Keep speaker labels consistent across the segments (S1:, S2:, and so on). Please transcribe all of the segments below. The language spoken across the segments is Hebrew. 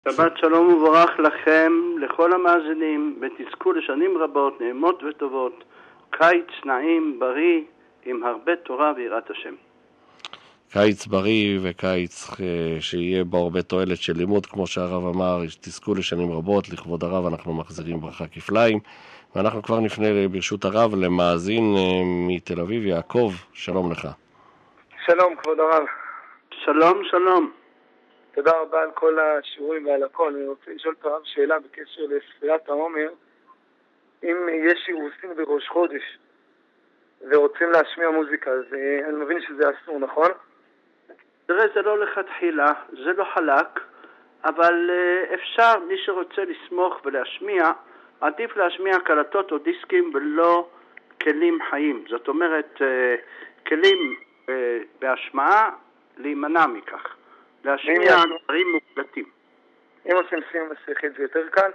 S1: שבת שלום וברך לכם, לכל המאזינים, ותזכו לשנים רבות, נעימות וטובות, קיץ נעים, בריא, עם הרבה תורה ויראת השם.
S2: קיץ בריא וקיץ שיהיה בו הרבה תועלת של לימוד, כמו שהרב אמר, תזכו לשנים רבות, לכבוד הרב אנחנו מחזירים ברכה כפליים, ואנחנו כבר נפנה ברשות הרב למאזין מתל אביב, יעקב, שלום לך.
S3: שלום כבוד הרב.
S1: שלום, שלום.
S3: תודה רבה על כל השיעורים ועל הכל. אני רוצה לשאול את הרב שאלה בקשר לספירת העומר. אם יש אירוסין בראש חודש ורוצים להשמיע מוזיקה, אז אני מבין שזה אסור, נכון?
S1: תראה, זה לא לכתחילה, זה לא חלק, אבל אפשר, מי שרוצה לסמוך ולהשמיע, עדיף להשמיע קלטות או דיסקים ולא כלים חיים. זאת אומרת, כלים בהשמעה להימנע מכך. להשמיע דברים מוקלטים.
S3: אם עושים סיום מסכת זה יותר קל?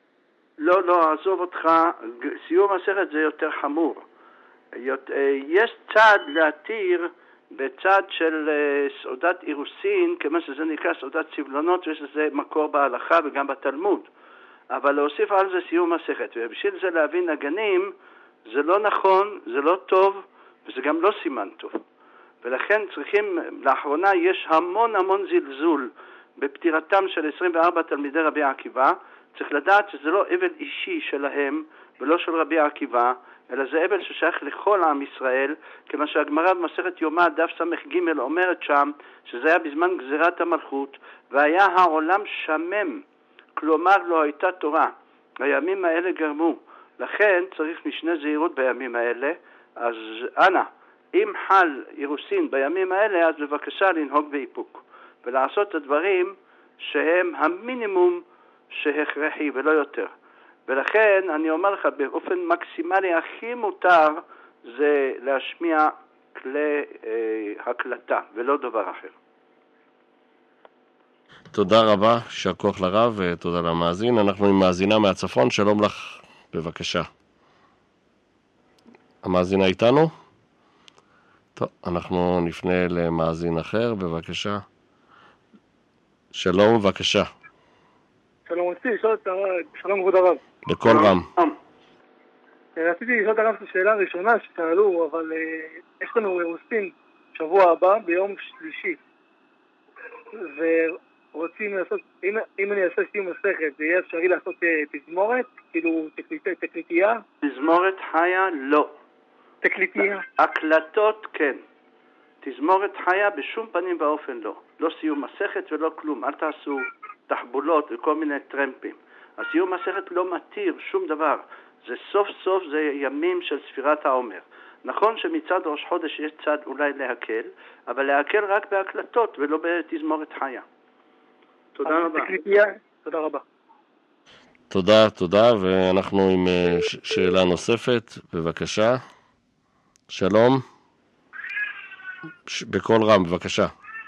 S1: לא, עזוב אותך, סיום מסכת זה יותר חמור. יש צד להתיר בצד של סעודת אירוסין, כמו שזה נקרא סעודת סבלונות, ויש לזה מקור בהלכה וגם בתלמוד. אבל להוסיף על זה סיום מסכת, ובשביל זה להבין נגנים, זה לא נכון, זה לא טוב, וזה גם לא סימן טוב. ולכן צריכים, לאחרונה יש המון זלזול בפטירתם של 24 תלמידי רבי עקיבא. צריך לדעת שזה לא אבל אישי שלהם ולא של רבי עקיבא, אלא זה אבל ששייך לכל עם ישראל, כמו שהגמרא במסכת יומא דף ס"ג אומרת שם, שזה היה בזמן גזירת המלכות, והיה העולם שמם, כלומר לא הייתה תורה. הימים האלה גרמו, לכן צריך משנה זהירות בימים האלה. אז אנא, אם חל אירוסין בימים האלה, אז בבקשה לנהוג באיפוק ולעשות את הדברים שהם המינימום שהכרחי ולא יותר. ולכן אני אומר לך, באופן מקסימלי הכי מותר זה להשמיע כלי הקלטה ולא דבר אחר.
S2: תודה רבה, יישר כוח לרב ותודה למאזין. אנחנו עם מאזינה מהצפון, שלום לך, בבקשה. המאזינה איתנו? טוב, אנחנו נפנה למאזין אחר, בבקשה. שלום, בבקשה.
S3: שלום, שלום כבוד הרב.
S2: בכל רם.
S3: רציתי לשאול את הרב את השאלה הראשונה ששאלו, אבל יש לנו אירוסין שבוע הבא ביום שלישי, ורוצים לעשות, אם אני אעשה סיום מסכת, זה יהיה אפשרי לעשות תזמורת, כאילו תקליטייה?
S1: תזמורת חיה לא.
S3: תקליטייה?
S1: הקלטות כן. תזמורת חיה בשום פנים ואופן לא. לא סיום מסכת ולא כלום. אל תעשו תחבולות וכל מיני טרמפים. הסיום מסכת לא מתיר שום דבר. זה סוף סוף זה ימים של ספירת העומר. נכון שמצד ראש חודש יש צד אולי להקל, אבל להקל רק בהקלטות ולא בתזמורת חיה. תודה רבה.
S3: תקליטייה? תודה רבה.
S2: תודה, ואנחנו עם שאלה נוספת, בבקשה. שלום. בכל רם, בבקשה.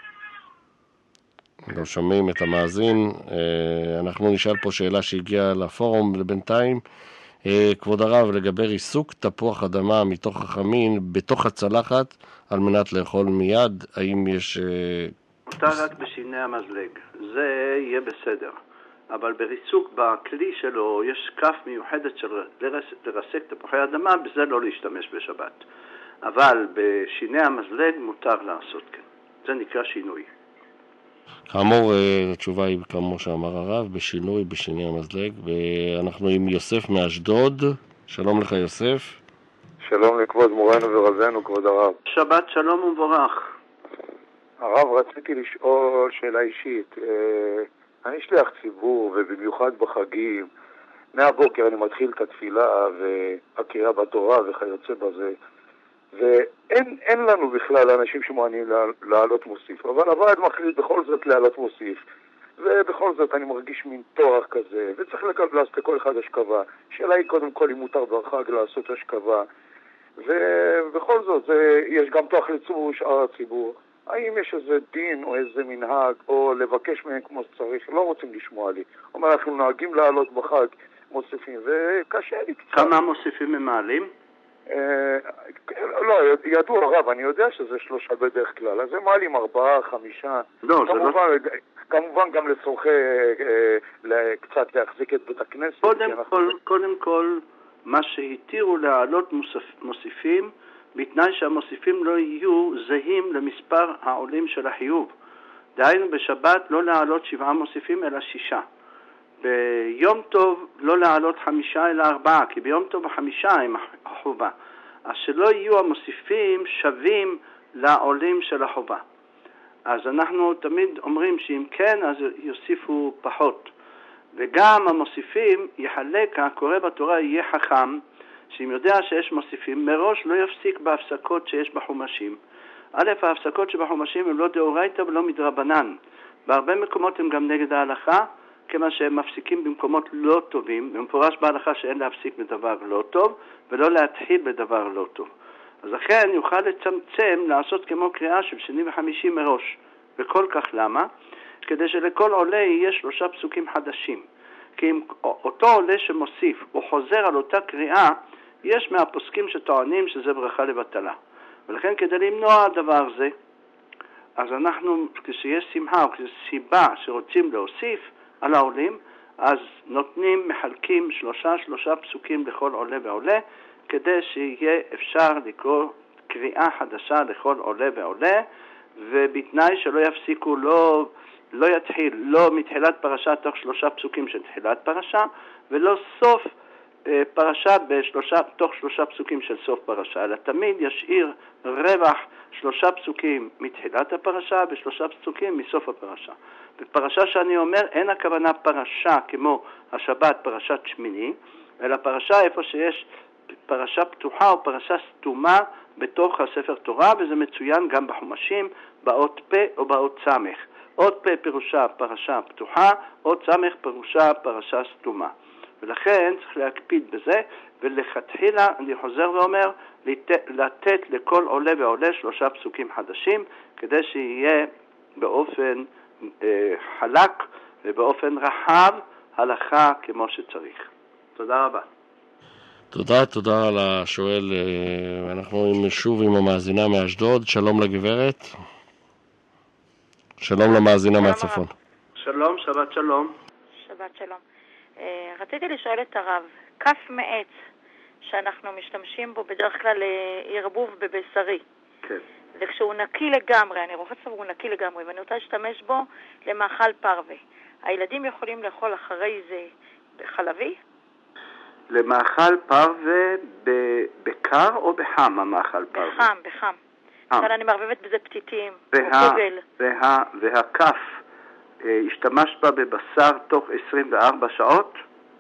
S2: לא שומעים את המאזין. אנחנו נשאל פה שאלה שהגיעה לפורום לבינתיים. כבוד הרב, לגבי ריסוק תפוח אדמה מתוך החמין בתוך הצלחת על מנת לאכול מיד, האם יש...
S1: אותה רק בשיני המזלג, זה יהיה בסדר. אבל בריסוק בכלי שלו יש כף מיוחדת של לרסק תפוחי אדמה, בזה לא להשתמש בשבת. אבל בשיני המזלג מותר לעשות כן. זה נקרא שינוי.
S2: כאמור, התשובה היא כמו שאמר הרב, בשינוי בשיני המזלג. ואנחנו עם יוסף מאשדוד. שלום לך יוסף.
S4: שלום לכבוד מורנו ורזנו, כבוד הרב.
S1: שבת שלום ומבורך.
S4: הרב, רציתי לשאול שאלה אישית. אני שליח ציבור, ובמיוחד בחגים, מהבוקר אני מתחיל את התפילה והקריאה בתורה וכיוצא בזה, ואין לנו בכלל אנשים שמעוניינים לעלות מוסיף, אבל הוועד מחליט בכל זאת לעלות מוסיף, ובכל זאת אני מרגיש מין תואר כזה, וצריך לעשות לכל אחד השכבה. שאלה היא קודם כל אם מותר בחג לעשות השכבה, ובכל זאת יש גם תואר לציבור שאר הציבור. האם יש איזה דין או איזה מנהג או לבקש מהם כמו שצריך? לא רוצים לשמוע לי. אומר, אנחנו נוהגים לעלות בחג מוסיפים, וקשה לי קצת.
S1: כמה מוסיפים ממעלים?
S4: לא, ידוע הרב, אני יודע שזה 3 בדרך כלל, אז הם מעלים 4, 5.
S1: לא, זה לא...
S4: כמובן גם לצורכי קצת להחזיק את בית הכנסת.
S1: קודם כל, מה שהתירו להעלות מוסיפים, בתנאי שהמוסיפים לא יהיו זהים למספר העולים של החיוב. דהיינו בשבת לא להעלות 7 מוסיפים אלא 6. ביום טוב לא להעלות 5 אלא 4, כי ביום טוב 5 הם החובה. אז שלא יהיו המוסיפים שווים לעולים של החובה. אז אנחנו תמיד אומרים שאם כן, אז יוסיפו פחות. וגם המוסיפים יחלק, הקורא בתורה יהיה חכם, שאם יודע שיש מוסיפים, מראש לא יפסיק בהפסקות שיש בחומשים. א', ההפסקות שבחומשים הם לא דאורייתא ולא מדרבנן. בהרבה מקומות הם גם נגד ההלכה, כמה שהם מפסיקים במקומות לא טובים, ומפורש בהלכה שאין להפסיק בדבר לא טוב, ולא להתחיל בדבר לא טוב. אז לכן יוכל לצמצם, לעשות כמו קריאה של שני וחמישי מראש. וכל כך למה? כדי שלכל עולה יהיה 3 פסוקים חדשים. כי אם אותו עולה שמוסיף, הוא חוזר על אותה קריאה, יש מהפוסקים שטוענים שזה ברכה לבטלה. ולכן כדי למנוע הדבר הזה, אז אנחנו, כשיש שמחה או כשיש סיבה שרוצים להוסיף על העולים, אז נותנים, מחלקים 3 פסוקים לכל עולה ועולה, כדי שיהיה אפשר לקרוא קריאה חדשה לכל עולה ועולה, ובתנאי שלא יפסיקו, לא יתחיל, לא מתחילת פרשה תוך 3 פסוקים של תחילת פרשה, ולא סוף פרשה תוך 3 פסוקים של סוף פרשה, אלא תמיד ישאיר רווח 3 פסוקים מתחילת הפרשה ו3 פסוקים מסוף הפרשה. בפרשה שאני אומר, אין הכוונה פרשה כמו השבת, פרשת שמיני, אלא פרשה איפה שיש פרשה פתוחה או פרשה סתומה בתוך הספר תורה, וזה מצוין גם בחומשים, באות פ' או באות סמך. אות פ' פירושה פרשה פתוחה, אות סמך פירושה פרשה סתומה. ולכן צריך להקפיד בזה, ולכתחילה אני חוזר ואומר, לתת לכל עולה ועולה 3 פסוקים חדשים, כדי שיהיה באופן חלק ובאופן רחב הלכה כמו שצריך. תודה רבה.
S2: תודה על השואל. אנחנו שוב עם המאזינה מאשדוד. שלום לגברת. שלום למאזינה מהצפון.
S1: שלום, שבת שלום.
S5: שבת שלום. רציתי לשאול את הרב, כף מעץ שאנחנו משתמשים בו בדרך כלל לערבוב בבשרי.
S1: כן.
S5: וכשהוא נקי לגמרי, אני רוחצת והוא נקי לגמרי, ואני רוצה להשתמש בו למאכל פרווה. הילדים יכולים לאכול אחרי זה חלבי?
S1: למאכל פרווה בקר או בחם המאכל פרווה?
S5: בחם. אבל אני מערבבת בזה פתיתים, או קוגל.
S1: והכף, השתמשת בה בבשר תוך 24 שעות?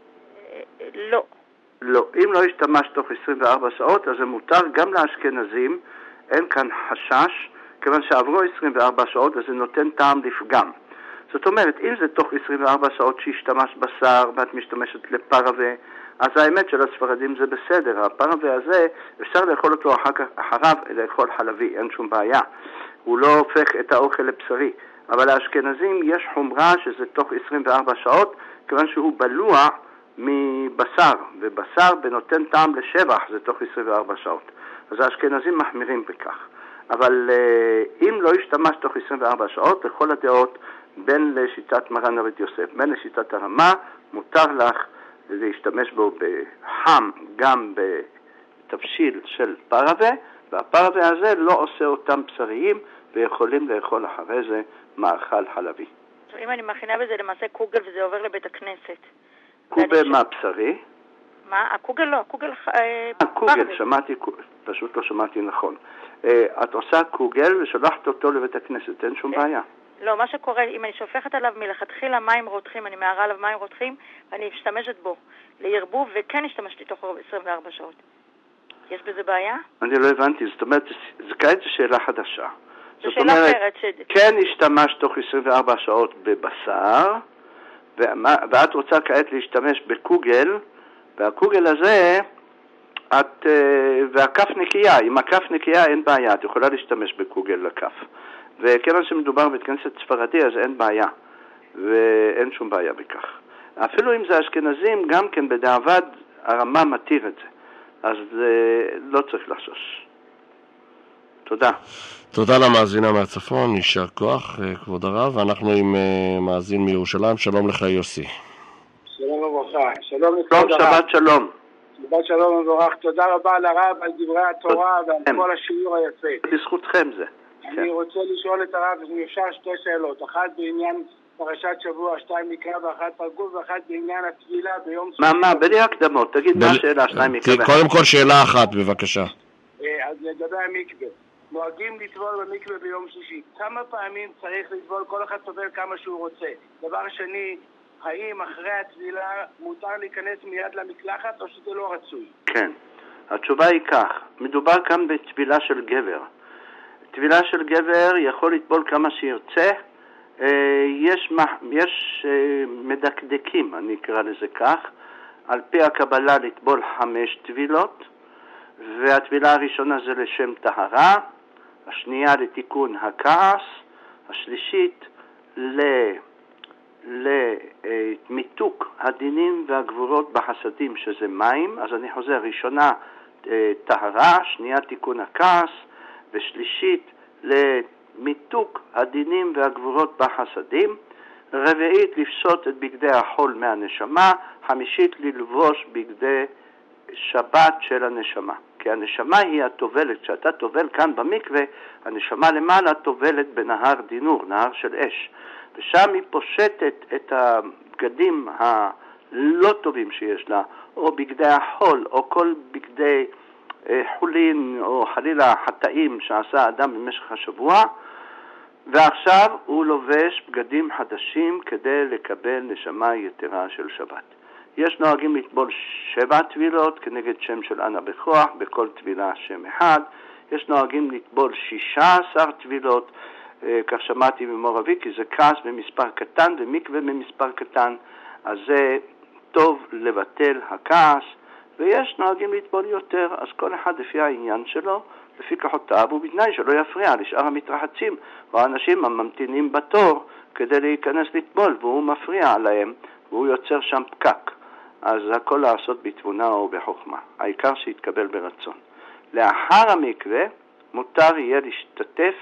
S5: לא.
S1: לא. אם לא השתמשת תוך 24 שעות, אז זה מותר גם לאשכנזים, אין כאן חשש, כיוון שעברו 24 שעות, אז זה נותן טעם לפגם. זאת אומרת, אם זה תוך 24 שעות שהשתמש בשר, ואת משתמשת לפרווה, אז האמת של הספרדים זה בסדר. הפרווה הזה, אפשר לאכול אותו אחריו, לאכול חלבי, אין שום בעיה. הוא לא הופך את האוכל לבשרי. אבל לאשכנזים יש חומרה שזה תוך 24 שעות, כיוון שהוא בלוע מבשר, ובשר בנותן טעם לשבח זה תוך 24 שעות. אז האשכנזים מחמירים בכך. אבל אם לא ישתמש תוך 24 שעות, לכל הדעות, בין לשיטת מרן הרב יוסף, בין לשיטת הרמה, מותר לך להשתמש בו בחם, גם בתבשיל של פרווה, והפרווה הזה לא עושה אותם בשריים, ויכולים לאכול אחרי זה מאכל חלבי.
S5: אם אני מכינה בזה למעשה קוגל וזה עובר לבית הכנסת.
S1: קוגל מה בשרי?
S5: מה? הקוגל לא, הקוגל
S1: קוגל, שמעתי, פשוט לא שמעתי נכון. את עושה קוגל ושולחת אותו לבית הכנסת, אין שום בעיה.
S5: לא, מה שקורה, אם אני שופכת עליו מלכתחילה מים רותחים, אני מערה עליו מים רותחים, ואני משתמשת בו לערבוב, וכן השתמשתי תוך 24 שעות. יש בזה בעיה? אני
S1: לא הבנתי, זאת אומרת, זה כעת שאלה חדשה.
S5: זו שאלה אחרת.
S1: כן השתמש תוך 24 שעות בבשר, ואת רוצה כעת להשתמש בקוגל, והקוגל הזה, והכף נקייה, עם הכף נקייה אין בעיה, את יכולה להשתמש בקוגל לכף. וכיוון שמדובר בכנסת ספרדי, אז אין בעיה, ואין שום בעיה בכך. אפילו אם זה אשכנזים, גם כן בדיעבד הרמה מתיר את זה. אז לא צריך לחשוש. תודה.
S2: תודה למאזינה מהצפון, יישר כוח, כבוד הרב. ואנחנו עם מאזין מירושלים. שלום לך יוסי.
S6: שלום וברכה. שלום
S1: שבת שלום.
S6: שבת שלום וברך. תודה רבה לרב על דברי התורה ועל כל השיעור היפה.
S1: בזכותכם זה.
S6: אני רוצה לשאול את הרב, אם אפשר שתי שאלות. אחת בעניין פרשת שבוע, 2 מקרא ואחת תרגום, ואחת בעניין התפילה ביום שישי.
S1: מה, בלי הקדמות, תגיד מה השאלה, 2 מקרא.
S2: קודם כל שאלה אחת, בבקשה.
S6: אז לגבי המקווה. נוהגים לטבול במקווה ביום שישי. כמה פעמים צריך לטבול? כל אחד טובל כמה שהוא רוצה. דבר שני, האם אחרי הטבילה מותר להיכנס מיד למקלחת או שזה לא רצוי?
S1: כן, התשובה היא כך, מדובר כאן בטבילה של גבר. טבילה של גבר יכול לטבול כמה שירצה, יש מדקדקים, אני אקרא לזה כך, על פי הקבלה לטבול 5 טבילות, והטבילה הראשונה זה לשם טהרה, השנייה לתיקון הכעס, השלישית למיתוק הדינים והגבורות בחסדים שזה מים. אז אני חוזר, ראשונה טהרה, שנייה תיקון הכעס, ושלישית למיתוק הדינים והגבורות בחסדים, רביעית לפשוט את בגדי החול מהנשמה, חמישית ללבוש בגדי שבת של הנשמה. כי הנשמה היא הטובלת. כשאתה טובל כאן במקווה, הנשמה למעלה טובלת בנהר דינור, נהר של אש. ושם היא פושטת את הבגדים הלא טובים שיש לה, או בגדי החול, או כל בגדי חולין, או חלילה חטאים שעשה האדם במשך השבוע, ועכשיו הוא לובש בגדים חדשים כדי לקבל נשמה יתרה של שבת. יש נוהגים לטבול 7 טבילות כנגד שם של אנה בכוח, בכל טבילה שם אחד. יש נוהגים לטבול 16 טבילות, כך שמעתי ממור אבי, כי זה כעס במספר קטן ומקווה במספר קטן, אז זה טוב לבטל הכעס. ויש נוהגים לטבול יותר, אז כל אחד לפי העניין שלו, לפי כוחותיו, ובתנאי שלא יפריע לשאר המתרחצים או האנשים הממתינים בתור כדי להיכנס לטבול, והוא מפריע להם והוא יוצר שם פקק. אז הכל לעשות בתבונה או בחוכמה, העיקר שיתקבל ברצון. לאחר המקווה מותר יהיה להשתתף,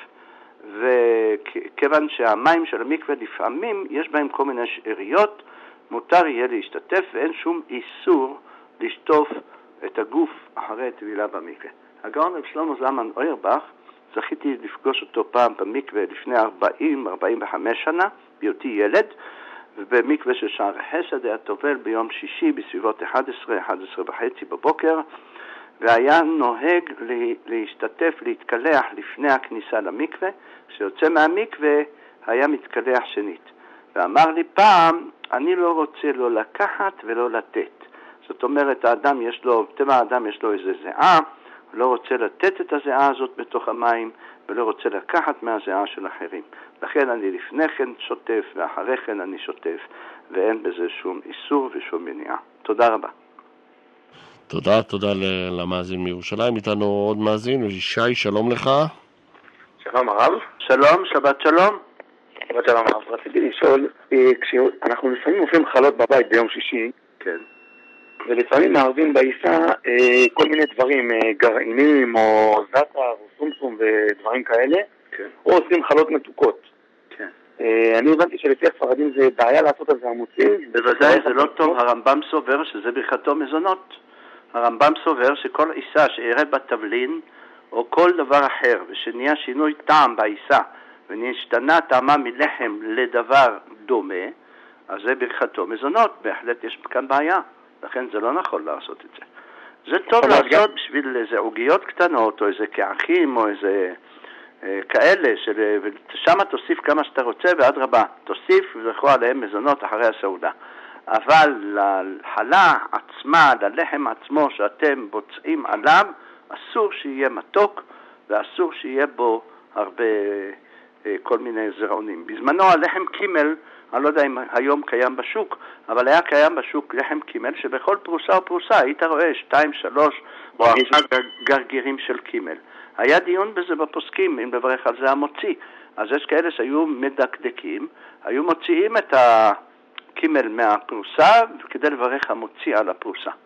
S1: וכיוון שהמים של המקווה לפעמים יש בהם כל מיני שאריות, מותר יהיה להשתתף, ואין שום איסור לשטוף את הגוף אחרי טבילה במקווה. הגאון רב שלמה זלמן אוירבך, זכיתי לפגוש אותו פעם במקווה לפני 40-45 שנה, בהיותי ילד, ובמקווה של שער החסד היה טובל ביום שישי בסביבות 11:30 בבוקר, והיה נוהג להשתתף, להתקלח לפני הכניסה למקווה. כשיוצא מהמקווה היה מתקלח שנית. ואמר לי פעם, אני לא רוצה לא לקחת ולא לתת. זאת אומרת, האדם יש לו, טבע האדם יש לו איזה זיעה, הוא לא רוצה לתת את הזיעה הזאת בתוך המים, ולא רוצה לקחת מהזיעה של אחרים. לכן אני לפני כן שוטף, ואחרי כן אני שוטף, ואין בזה שום איסור ושום מניעה. תודה רבה.
S2: תודה למאזין מירושלים. איתנו עוד מאזין, שי, שלום לך.
S7: שלום הרב.
S1: שלום, שבת שלום.
S7: שבת שלום הרב. רציתי לשאול, כשאנחנו לפעמים עושים חלות בבית ביום שישי,
S1: כן.
S7: ולפעמים מערבים בעיסה כל מיני דברים, גרעינים או זאטר או סומסום ודברים כאלה,
S1: כן.
S7: או עושים חלות מתוקות.
S1: כן.
S7: אני הבנתי שלפי הספרדים זה בעיה לעשות את זה המוצאים.
S1: בוודאי זה לא טוב. הרמב"ם סובר שזה ברכתו מזונות. הרמב"ם סובר שכל עיסה שערב בתבלין או כל דבר אחר ושנהיה שינוי טעם בעיסה ונשתנה טעמה מלחם לדבר דומה, אז זה ברכתו מזונות. בהחלט יש כאן בעיה, לכן זה לא נכון לעשות את זה. זה טוב לעשות בשביל איזה עוגיות קטנות או איזה כאחים או איזה כאלה, ושם תוסיף כמה שאתה רוצה ועד רבה תוסיף ולכו עליהם מזונות אחרי הסעודה. אבל לחלה עצמה, ללחם עצמו שאתם בוצעים עליו, אסור שיהיה מתוק ואסור שיהיה בו הרבה כל מיני זרעונים. בזמנו הלחם קימל, אני לא יודע אם היום קיים בשוק, אבל היה קיים בשוק לחם קימל שבכל פרוסה או פרוסה היית רואה 2, 3 או 4 גרגירים של קימל. היה דיון בזה בפוסקים, אם לברך על זה המוציא. אז יש כאלה שהיו מדקדקים, היו מוציאים את הקימל מהפרוסה כדי לברך המוציא על הפרוסה.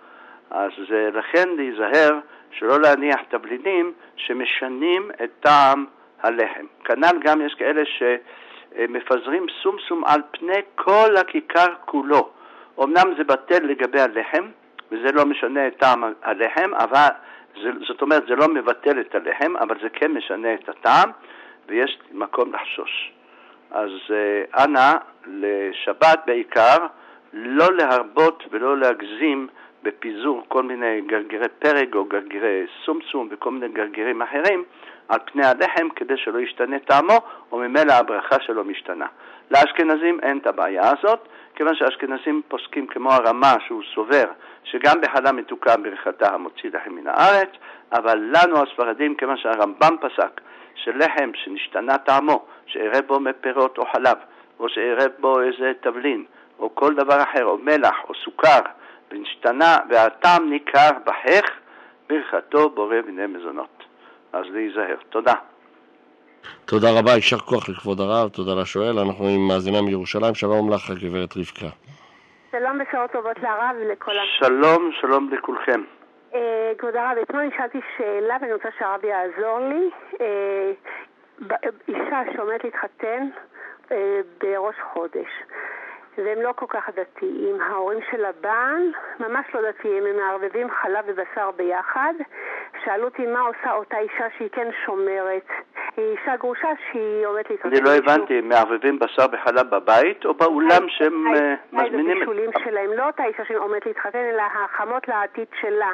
S1: אז לכן להיזהר שלא להניח תבלינים שמשנים את טעם הלחם. כנ"ל גם יש כאלה שמפזרים סומסום על פני כל הכיכר כולו. אמנם זה בטל לגבי הלחם, וזה לא משנה את טעם הלחם, אבל זאת אומרת זה לא מבטל את הלחם, אבל זה כן משנה את הטעם, ויש מקום לחשוש. אז אנא, לשבת בעיקר, לא להרבות ולא להגזים בפיזור כל מיני גרגירי פרג או גרגירי סומסום וכל מיני גרגירים אחרים על פני הלחם כדי שלא ישתנה טעמו, או ממילא הברכה שלו משתנה. לאשכנזים אין את הבעיה הזאת, כיוון שהאשכנזים פוסקים כמו הרמה שהוא סובר, שגם בחלה מתוקה ברכתה המוציא לחם מן הארץ, אבל לנו הספרדים, כיוון שהרמב"ם פסק שלחם שנשתנה טעמו, שערב בו מפירות או חלב, או שערב בו איזה תבלין, או כל דבר אחר, או מלח, או סוכר, ונשתנה, והטעם ניכר בחך, ברכתו בורא בני מזונות. אז להיזהר. תודה.
S2: תודה רבה, יישר כוח לכבוד הרב, תודה לשואל. אנחנו עם מאזינה מירושלים, שלום לך גברת רבקה.
S8: שלום ובשורות טובות לרב ולכל
S1: שלום, שלום לכולכם.
S8: כבוד הרב, אתמול נשאלתי שאלה ואני רוצה שהרב יעזור לי. אישה שעומדת להתחתן בראש חודש, והם לא כל כך דתיים. ההורים של הבעל ממש לא דתיים, הם מערבבים חלב ובשר ביחד. שאלו אותי מה עושה אותה אישה שהיא כן שומרת. היא אישה גרושה שהיא עומדת להתחתן.
S1: אני לא הבנתי, מערבבים בשר בחלב בבית או באולם שהם מזמינים?
S8: בבישולים שלהם, לא אותה אישה שעומדת להתחתן, אלא החמות לעתיד שלה.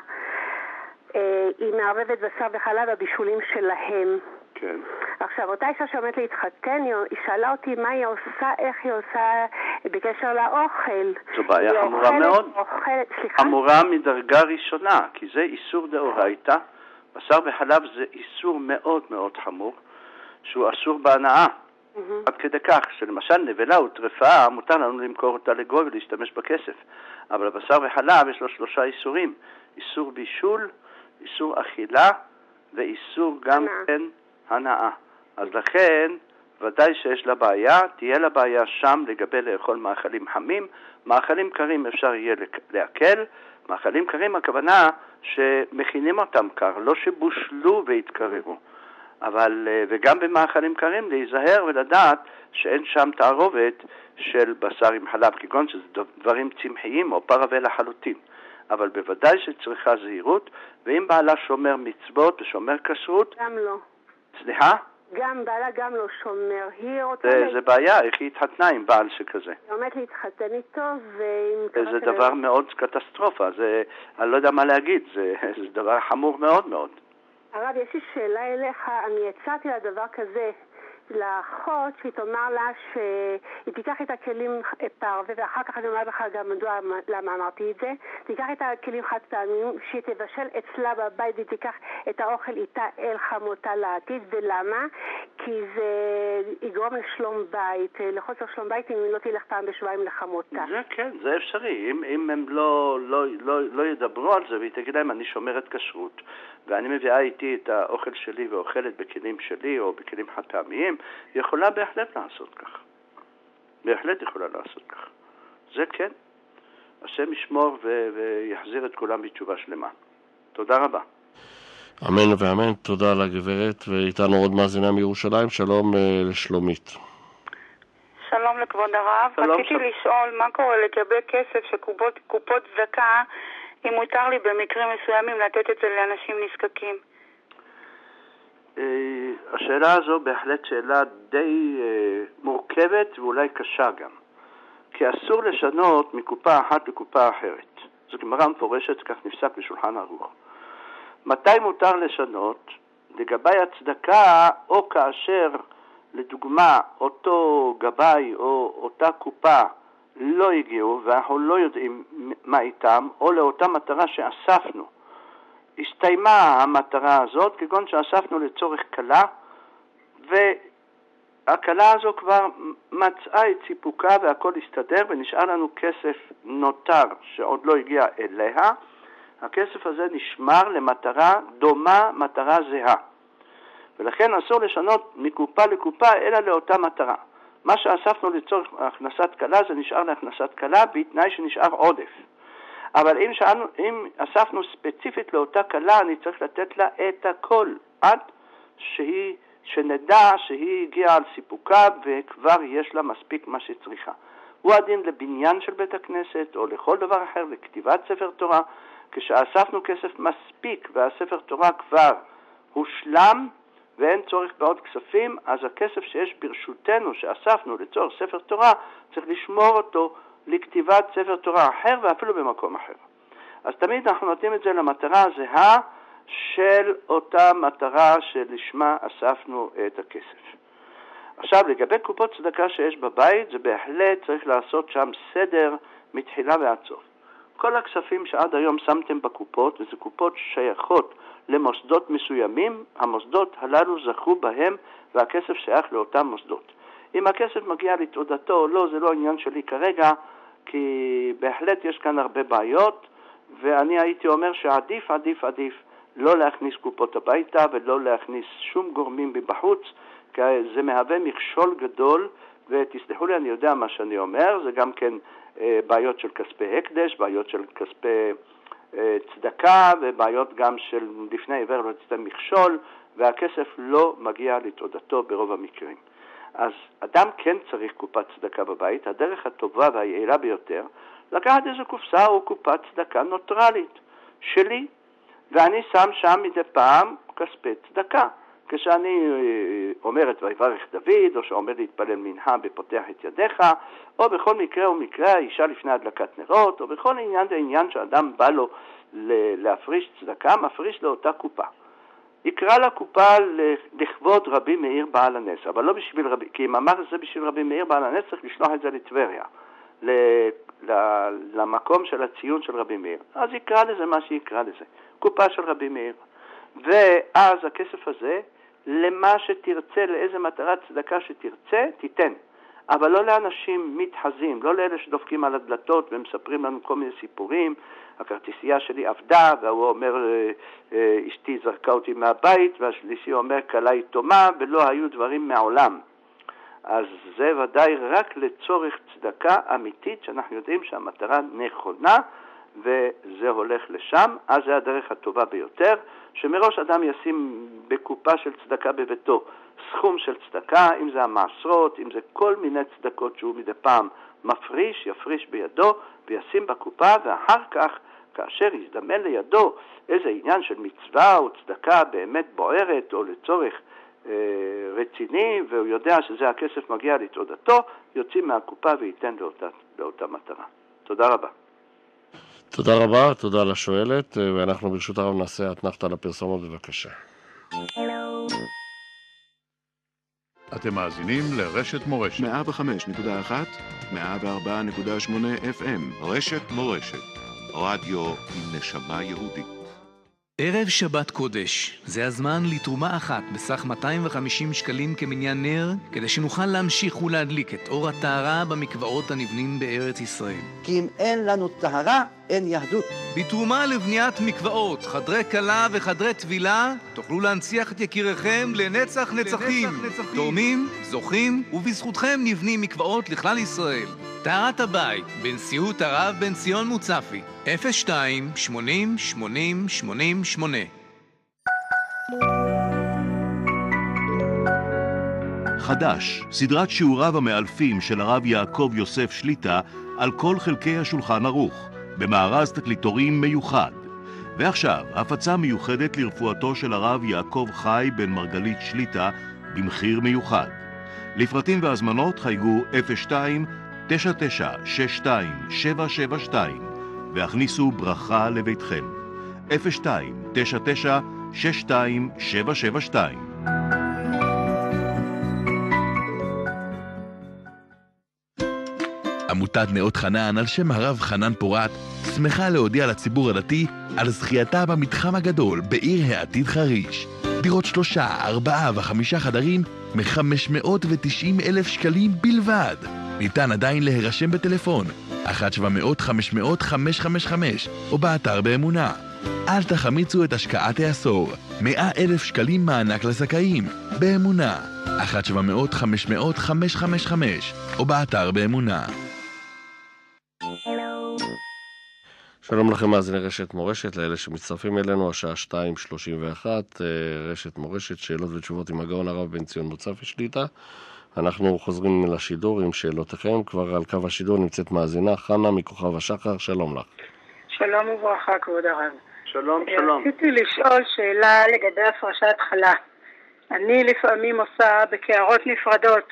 S8: היא מערבבת בשר בחלב בבישולים שלהם.
S1: כן.
S8: עכשיו, אותה אישה שעומדת להתחתן, היא שאלה אותי מה היא עושה, איך היא עושה בקשר לאוכל.
S1: זו בעיה חמורה מאוד.
S8: סליחה?
S1: חמורה מדרגה ראשונה, כי זה איסור דאורייתא. בשר בחלב זה איסור מאוד מאוד חמור, שהוא אסור בהנאה. עד כדי כך, שלמשל נבלה וטרפה, מותר לנו למכור אותה לגוי ולהשתמש בכסף. אבל בשר בחלב יש לו 3 איסורים. איסור בישול, איסור אכילה, ואיסור גם כן הנאה. אז לכן, ודאי שיש לה בעיה, תהיה לה בעיה שם לגבי לאכול מאכלים חמים. מאכלים קרים אפשר יהיה להקל. מאכלים קרים הכוונה שמכינים אותם קר, לא שבושלו והתקררו. אבל, וגם במאכלים קרים להיזהר ולדעת שאין שם תערובת של בשר עם חלב, כגון שזה דברים צמחיים או פרווה לחלוטין. אבל בוודאי שצריכה זהירות, ואם בעלה שומר מצוות ושומר כשרות...
S8: גם לא.
S1: סליחה?
S8: גם בעלה גם לא שומר.
S1: זה בעיה, איך היא התחתנה עם בעל שכזה?
S8: היא עומדת להתחתן איתו
S1: זה דבר מאוד קטסטרופה, אני לא יודע מה להגיד, זה דבר חמור מאוד מאוד.
S8: הרב, יש לי שאלה אליך, אני הצעתי לה דבר כזה, לאחות שהיא תאמר לה שהיא תיקח את הכלים פרווה, ואחר כך אני אומר לך גם למה אמרתי את זה, תיקח את הכלים חד פעמים, שהיא תבשל אצלה בבית והיא תיקח את האוכל איתה אל חמותה לעתיד. ולמה? כי זה יגרום לשלום בית, לחוסר שלום בית אם היא לא תלך פעם בשבועיים לחמותה.
S1: זה כן, זה אפשרי. אם הם לא ידברו על זה והיא תגיד להם אני שומרת כשרות ואני מביאה איתי את האוכל שלי ואוכלת בכלים שלי או בכלים חד פעמיים, היא יכולה בהחלט לעשות כך. בהחלט יכולה לעשות כך. זה כן. השם ישמור ויחזיר את כולם בתשובה שלמה. תודה רבה.
S2: אמן ואמן. תודה לגברת. ואיתנו עוד מאזינה מירושלים. שלום לשלומית.
S9: שלום לכבוד הרב. רציתי לשאול מה קורה לגבי כסף שקופות צדקה, אם מותר לי במקרים מסוימים לתת את זה לאנשים נזקקים.
S1: השאלה הזו בהחלט שאלה די מורכבת ואולי קשה גם. כי אסור לשנות מקופה אחת לקופה אחרת. זו גמרא מפורשת, כך נפסק בשולחן ערוך. מתי מותר לשנות? לגבי הצדקה, או כאשר, לדוגמה, אותו גבאי או אותה קופה לא הגיעו ואנחנו לא יודעים מה איתם, או לאותה מטרה שאספנו. הסתיימה המטרה הזאת, כגון שאספנו לצורך קלה, והקלה הזו כבר מצאה את סיפוקה והכל הסתדר, ונשאר לנו כסף נותר שעוד לא הגיע אליה. הכסף הזה נשמר למטרה דומה, מטרה זהה. ולכן אסור לשנות מקופה לקופה, אלא לאותה מטרה. מה שאספנו לצורך הכנסת קלה, זה נשאר להכנסת קלה, בתנאי שנשאר עודף. אבל אם אספנו ספציפית לאותה קלה, אני צריך לתת לה את הכל, עד שנדע שהיא הגיעה על סיפוקה וכבר יש לה מספיק מה שצריכה. הוא הדין לבניין של בית הכנסת או לכל דבר אחר, לכתיבת ספר תורה. כשאספנו כסף מספיק והספר תורה כבר הושלם ואין צורך בעוד כספים, אז הכסף שיש ברשותנו שאספנו לצורך ספר תורה, צריך לשמור אותו לכתיבת ספר תורה אחר ואפילו במקום אחר. אז תמיד אנחנו נותנים את זה למטרה הזהה של אותה מטרה שלשמה אספנו את הכסף. עכשיו, לגבי קופות צדקה שיש בבית, זה בהחלט צריך לעשות שם סדר מתחילה ועד סוף. כל הכספים שעד היום שמתם בקופות, וזה קופות שייכות למוסדות מסוימים, המוסדות הללו זכו בהם והכסף שייך לאותם מוסדות. אם הכסף מגיע לתעודתו או לא, זה לא עניין שלי כרגע, כי בהחלט יש כאן הרבה בעיות, ואני הייתי אומר שעדיף לא להכניס קופות הביתה ולא להכניס שום גורמים מבחוץ, כי זה מהווה מכשול גדול, ותסלחו לי, אני יודע מה שאני אומר, זה גם כן בעיות של כספי הקדש, בעיות של כספי צדקה, ובעיות גם של לפני עיוור לא תצטרך מכשול, והכסף לא מגיע לתעודתו ברוב המקרים. אז אדם כן צריך קופת צדקה בבית, הדרך הטובה והיעילה ביותר, לקחת איזו קופסה או קופת צדקה נוטרלית שלי, ואני שם שם מדי פעם כספי צדקה. כשאני אומר את ויברך דוד, או שעומד להתפלל מנחה בפותח את ידיך, או בכל מקרה ומקרה האישה לפני הדלקת נרות, או בכל עניין שאדם בא לו להפריש צדקה, מפריש לאותה קופה. יקרא לקופה לכבוד רבי מאיר בעל הנס, אבל לא בשביל רבי, כי אם אמר זה בשביל רבי מאיר בעל הנס, צריך לשלוח את זה לטבריה, למקום של הציון של רבי מאיר. אז יקרא לזה מה שיקרא לזה, קופה של רבי מאיר. ואז הכסף הזה, למה שתרצה, לאיזה מטרת צדקה שתרצה, תיתן. אבל לא לאנשים מתחזים, לא לאלה שדופקים על הדלתות ומספרים לנו כל מיני סיפורים. הכרטיסייה שלי עבדה, והוא אומר, אשתי זרקה אותי מהבית, והשלישי אומר, קלה יתומה, ולא היו דברים מעולם. אז זה ודאי רק לצורך צדקה אמיתית, שאנחנו יודעים שהמטרה נכונה, וזה הולך לשם. אז זה הדרך הטובה ביותר, שמראש אדם ישים בקופה של צדקה בביתו סכום של צדקה, אם זה המעשרות, אם זה כל מיני צדקות שהוא מדי פעם מפריש, יפריש בידו וישים בקופה, ואחר כך כאשר יזדמן לידו איזה עניין של מצווה או צדקה באמת בוערת או לצורך רציני, והוא יודע שזה הכסף מגיע לתעודתו, יוצאים מהקופה וייתן לאותה מטרה. תודה רבה.
S2: תודה רבה, תודה לשואלת, ואנחנו ברשות הרב נעשה אתנחתא לפרסומות, בבקשה.
S10: אתם מאזינים לרשת מורשת
S11: 105.1 104.8 FM.
S10: רשת מורשת, רדיו עם נשמה יהודית.
S12: ערב שבת קודש, זה הזמן לתרומה אחת בסך 250 שקלים כמניין נר, כדי שנוכל להמשיך ולהדליק את אור הטהרה במקוואות הנבנים בארץ ישראל.
S13: כי אם אין לנו טהרה, אין יהדות.
S12: בתרומה לבניית מקוואות, חדרי קלה וחדרי טבילה, תוכלו להנציח את יקיריכם לנצח נצחים. תורמים, זוכים, ובזכותכם נבנים מקוואות לכלל ישראל. טהרת הבית, בנשיאות הרב בן ציון מוצפי, 02-80-80-88.
S10: חדש, סדרת שיעוריו המאלפים של הרב יעקב יוסף שליטה על כל חלקי השולחן ערוך, במארז תקליטורים מיוחד. ועכשיו, הפצה מיוחדת לרפואתו של הרב יעקב חי בן מרגלית שליטה במחיר מיוחד. לפרטים והזמנות חייגו 02-9962-772 והכניסו ברכה לביתכם. 02-9962-772.
S14: עמותת נאות חנן על שם הרב חנן פורת שמחה להודיע לציבור הדתי על זכייתה במתחם הגדול בעיר העתיד חריש. דירות 3, 4 ו5 חדרים מ-590,000 שקלים בלבד. ניתן עדיין להירשם בטלפון 1-700-500-555 או באתר באמונה. אל תחמיצו את השקעת העשור. 100,000 שקלים מענק לזכאים באמונה. 1-700-500-555 או באתר באמונה.
S2: שלום לכם מאזיני רשת מורשת, לאלה שמצטרפים אלינו, השעה 2:31, רשת מורשת, שאלות ותשובות עם הגאון הרב בן ציון מוצפי שליט"א. אנחנו חוזרים לשידור עם שאלותיכם, כבר על קו השידור נמצאת מאזינה, חנה מכוכב השחר, שלום לך.
S11: שלום וברכה כבוד הרב.
S1: שלום, שלום.
S11: רציתי לשאול שאלה לגבי הפרשת חלה. אני לפעמים עושה בקערות נפרדות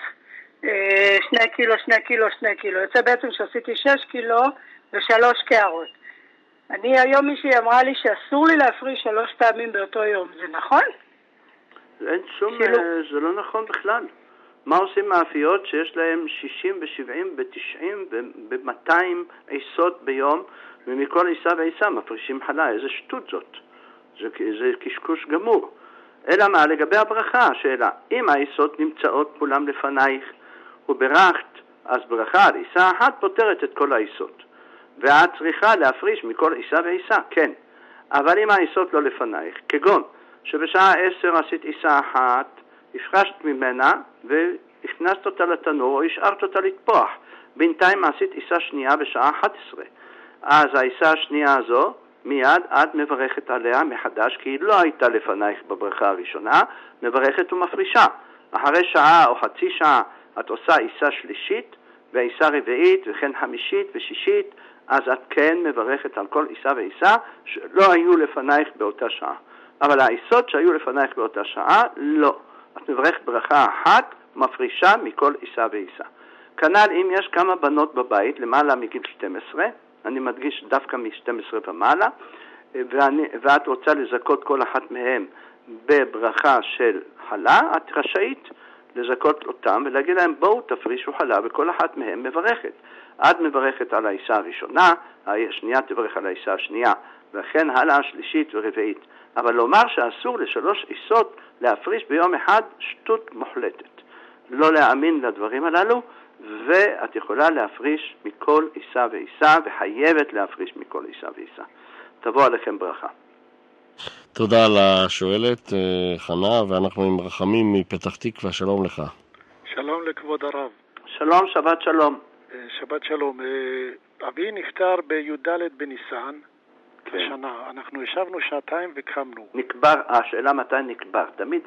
S11: 2 קילו, 2 קילו, 2 קילו. יוצא בעצם שעשיתי 6 קילו ו3 קערות. היום מישהי אמרה לי שאסור לי להפריש 3 פעמים באותו יום. זה נכון?
S1: אין שום, זה לא נכון בכלל. מה עושים מאפיות שיש להם 60 ו-70 ו-90 ו-200 עיסות ביום, ומכל עיסה ועיסה מפרישים חלה? איזה שטות זאת. זה קשקוש גמור. אלא מה, לגבי הברכה, השאלה, אם העיסות נמצאות כולם לפנייך וברכת, אז ברכה על עיסה אחת פותרת את כל העיסות. ואת צריכה להפריש מכל עיסה ועיסה, כן. אבל אם העיסות לא לפנייך, כגון שבשעה 10 עשית עיסה אחת, הפרשת ממנה והכנסת אותה לתנור או השארת אותה לתפוח. בינתיים עשית עיסה שנייה בשעה 11. אז העיסה השנייה הזו, מיד את מברכת עליה מחדש, כי היא לא הייתה לפנייך בברכה הראשונה, מברכת ומפרישה. אחרי שעה או חצי שעה את עושה עיסה שלישית ועיסה רביעית וכן חמישית ושישית, אז את כן מברכת על כל עיסה ועיסה שלא היו לפנייך באותה שעה. אבל העיסות שהיו לפנייך באותה שעה, לא. את מברכת ברכה אחת, מפרישה מכל עיסה ועיסה. כנ"ל אם יש כמה בנות בבית, למעלה מגיל 12, אני מדגיש דווקא מ-12 ומעלה, ואת רוצה לזכות כל אחת מהם בברכה של חלה, את רשאית לזכות אותם ולהגיד להם בואו תפרישו חלה, וכל אחת מהם מברכת. את מברכת על העיסה הראשונה, השנייה תברך על העיסה השנייה, וכן הלאה השלישית ורביעית. אבל לומר שאסור ל3 עיסות להפריש ביום אחד, שטות מוחלטת. לא להאמין לדברים הללו, ואת יכולה להפריש מכל עיסה ועיסה, וחייבת להפריש מכל עיסה ועיסה. תבוא עליכם ברכה.
S2: תודה לשואלת חנה, ואנחנו עם רחמים מפתח תקווה, שלום לך.
S15: שלום לכבוד הרב.
S1: שלום, שבת שלום.
S15: שבת שלום. אבי נפטר בי"ד בניסן השנה. אנחנו ישבנו 2 וקמנו.
S1: נקבר, השאלה מתי נקבר? תמיד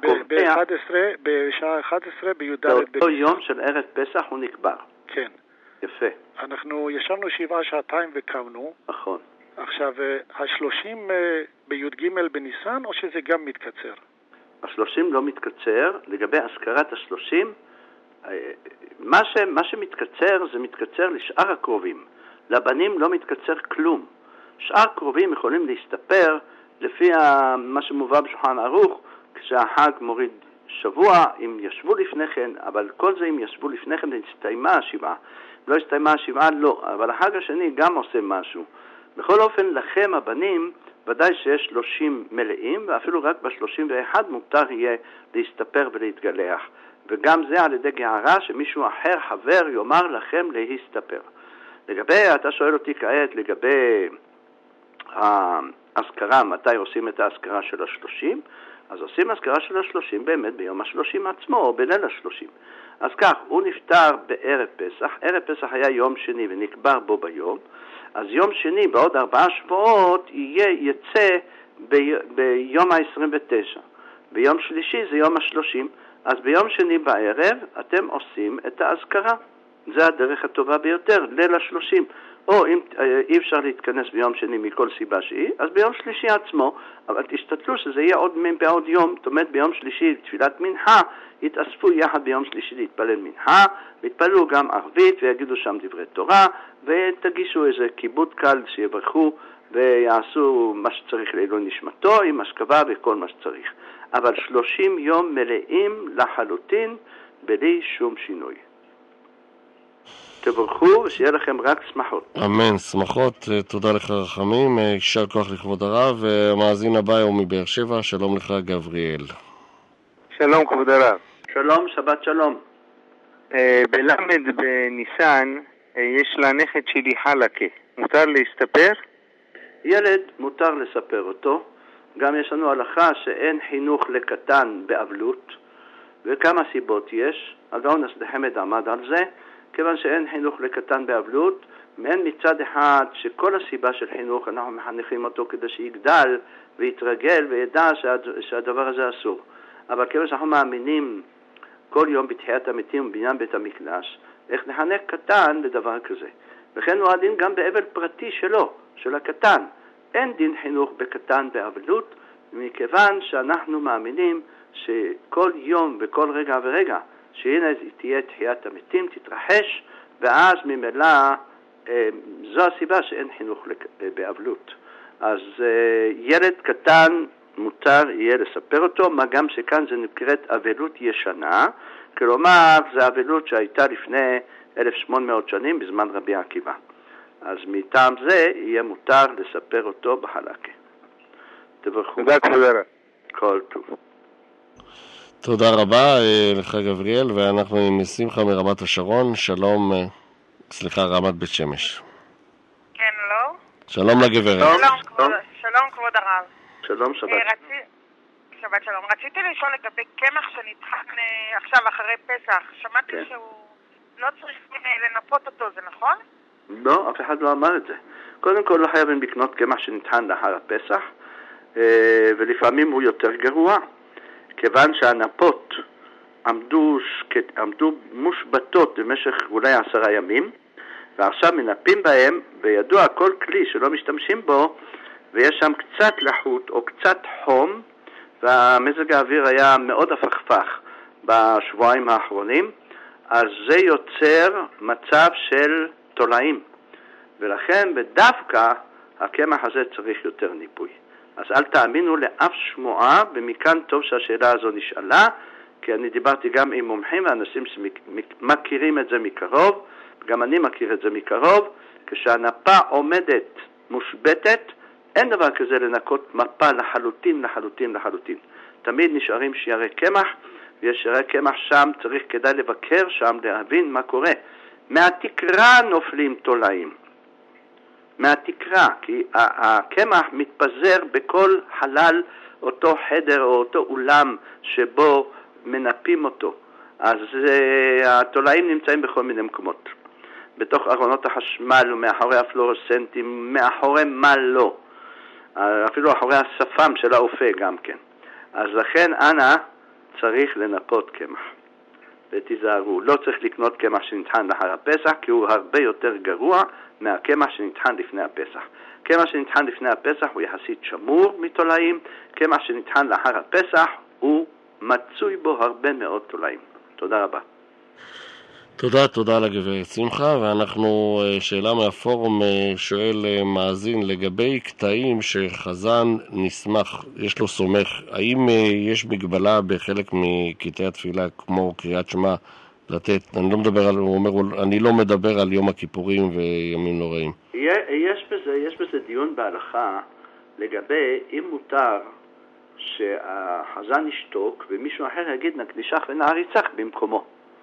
S15: בשעה 11 בי"ד בניסן.
S1: באותו יום של ערב פסח הוא נקבר.
S15: כן.
S1: יפה.
S15: אנחנו ישבנו 7 2 וקמנו.
S1: נכון.
S15: עכשיו, 30 בי"ג בניסן או שזה גם מתקצר?
S1: 30 לא מתקצר. לגבי הזכרת 30, מה שמתקצר זה מתקצר לשאר הקרובים. לבנים לא מתקצר כלום. שאר קרובים יכולים להסתפר לפי מה שמובא בשולחן ערוך, כשהחג מוריד שבוע, אם ישבו לפני כן, אבל כל זה אם ישבו לפני כן הסתיימה השבעה. לא הסתיימה השבעה, לא, אבל החג השני גם עושה משהו. בכל אופן, לכם הבנים, ודאי שיש 30 מלאים, ואפילו רק ב-31 מותר יהיה להסתפר ולהתגלח. וגם זה על ידי גערה שמישהו אחר חבר יאמר לכם להסתפר. לגבי, אתה שואל אותי כעת לגבי האזכרה, מתי עושים את האזכרה של 30, אז עושים אזכרה של 30 באמת ביום 30 עצמו, או בליל 30. אז כך, הוא נפטר בערב פסח, ערב פסח היה יום שני ונקבר בו ביום, אז יום שני בעוד 4 שבועות יצא ביום ה-29. ביום שלישי זה יום ה-30, אז ביום שני בערב אתם עושים את האזכרה. זה הדרך הטובה ביותר, ליל ה-30. או אם אי אפשר להתכנס ביום שני מכל סיבה שהיא, אז ביום שלישי עצמו, אבל תשתתלו שזה יהיה בעוד יום, זאת אומרת ביום שלישי תפילת מנחה, יתאספו יחד ביום שלישי להתפלל מנחה, ויתפללו גם ערבית ויגידו שם דברי תורה, ותגישו איזה כיבוד קל שיברכו ויעשו מה שצריך לעילוי נשמתו, עם השכבה וכל מה שצריך. אבל 30 יום מלאים לחלוטין בלי שום שינוי. תברכו ושיהיה לכם רק שמחות.
S2: אמן, שמחות. תודה לך רחמים, יישר כוח לכבוד הרב. המאזין הבא הוא מבאר שבע, שלום לך גבריאל.
S16: שלום כבוד הרב.
S1: שלום, שבת שלום.
S16: בלמד בניסן יש לנכד שלי חלקה, מותר להסתפר?
S1: ילד מותר לספר אותו. גם יש לנו הלכה שאין חינוך לקטן באבלות, וכמה סיבות יש. הגאון הסדה חמד עמד על זה, כיוון שאין חינוך לקטן באבלות, מעין מצד אחד שכל הסיבה של חינוך אנחנו מחנכים אותו כדי שיגדל ויתרגל וידע שהדבר הזה אסור. אבל כיוון שאנחנו מאמינים כל יום בתחיית המתים ובניין בית המקדש, איך נחנך קטן לדבר כזה. וכן הוא הדין גם באבל פרטי שלו, של הקטן. אין דין חינוך בקטן באבלות, מכיוון שאנחנו מאמינים שכל יום וכל רגע ורגע, שהנה תהיה תחיית המתים, תתרחש, ואז ממילא זו הסיבה שאין חינוך באבלות. אז ילד קטן מותר יהיה לספר אותו, מה גם שכאן זה נקראת אבלות ישנה, כלומר זה אבלות שהייתה לפני 1800 שנים בזמן רבי עקיבא. אז מטעם זה יהיה מותר לספר אותו בחלקה. תברכו.
S16: תודה כבודרה.
S1: כל טוב.
S2: תודה רבה לך גבריאל, ואנחנו עם שמחה מרמת השרון. שלום, סליחה, רמת בית שמש.
S17: כן, לא?
S2: שלום לגברת.
S17: שלום כבוד הרב.
S1: שלום, שבת.
S17: שבת שלום. רציתי לשאול לגבי קמח שנטחן עכשיו אחרי פסח. שמעתי שהוא לא צריך לנפות אותו, זה נכון?
S1: לא, אף אחד לא אמר את זה. קודם כל לא חייבים לקנות קמח שנטחן לאחר הפסח, ולפעמים הוא יותר גרוע, כיוון שהנפות עמדו מושבתות במשך אולי 10 ימים, ועכשיו מנפים בהם, וידוע כל כלי שלא משתמשים בו, ויש שם קצת לחות או קצת חום, והמזג האוויר היה מאוד הפכפך בשבועיים האחרונים, אז זה יוצר מצב של תולעים, ולכן בדווקא הקמח הזה צריך יותר ניפוי. אז אל תאמינו לאף שמועה, ומכאן טוב שהשאלה הזו נשאלה, כי אני דיברתי גם עם מומחים ואנשים שמכירים את זה מקרוב, גם אני מכיר את זה מקרוב. כשהנפה עומדת מושבתת, אין דבר כזה לנקות מפה לחלוטין. תמיד נשארים שיערי קמח, ויש שיערי קמח שם, כדאי לבקר שם להבין מה קורה. מהתקרה נופלים תולעים. מהתקרה, כי הקמח מתפזר בכל חלל אותו חדר או אותו אולם שבו מנפים אותו. אז התולעים נמצאים בכל מיני מקומות. בתוך ארונות החשמל ומאחורי הפלורסנטים, מאחורי מה לא. אפילו אחורי השפם של האופה גם כן. אז לכן אנא צריך לנפות קמח. ותיזהרו, לא צריך לקנות קמח שנטחן לאחר הפסח, כי הוא הרבה יותר גרוע מהקמח שנטחן לפני הפסח. קמח שנטחן לפני הפסח הוא יחסית שמור מתולעים, קמח שנטחן לאחר הפסח הוא מצוי בו הרבה מאוד תולעים. תודה רבה.
S2: תודה לגברת שמחה, ואנחנו, שאלה מהפורום, שואל מאזין לגבי קטעים שחזן נשמח, יש לו סומך, האם יש מגבלה בחלק מקטעי התפילה כמו קריאת שמע לתת, אני לא מדבר על יום הכיפורים וימים נוראים.
S1: יש בזה דיון בהלכה לגבי אם מותר שהחזן ישתוק ומישהו אחר יגיד נקדישך ונעריצך במקומו.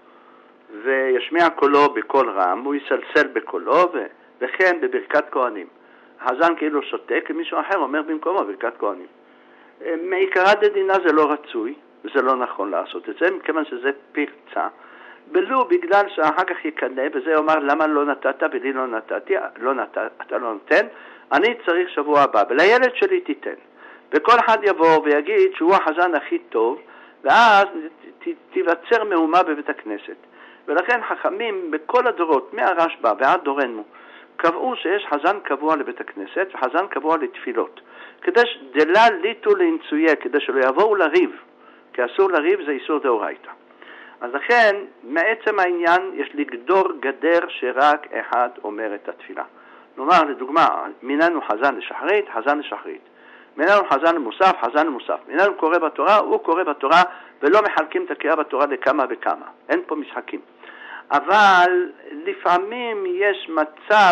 S1: וישמיע קולו בקול רם, הוא יסלסל בקולו, וכן בברכת כהנים. החזן כאילו שותק, ומישהו אחר אומר במקומו ברכת כהנים. מעיקרא דדינא זה לא רצוי, וזה לא נכון לעשות את זה, מכיוון שזה פרצה, ולו בגלל שאחר כך יקנה, וזה אומר למה לא נתת ולי לא נתתי, אתה לא נותן, אני צריך שבוע הבא, ולילד שלי תיתן. וכל אחד יבוא ויגיד שהוא החזן הכי טוב, ואז תיווצר מהומה בבית הכנסת. ולכן חכמים בכל הדורות, מהרשב"א ועד דורנו, קבעו שיש חזן קבוע לבית הכנסת וחזן קבוע לתפילות. כדי דלה ליטו לנצויה, כדי שלא יבואו לריב, כי אסור לריב זה איסור דאורייתא. אז לכן, מעצם העניין יש לגדור גדר שרק אחד אומר את התפילה. נאמר לדוגמה, מיננו חזן לשחרית, חזן לשחרית. מיננו חזן למוסף, חזן למוסף. מיננו קורא בתורה, הוא קורא בתורה, ולא מחלקים את הקריאה בתורה לכמה וכמה. אין פה משחקים. אבל לפעמים יש מצב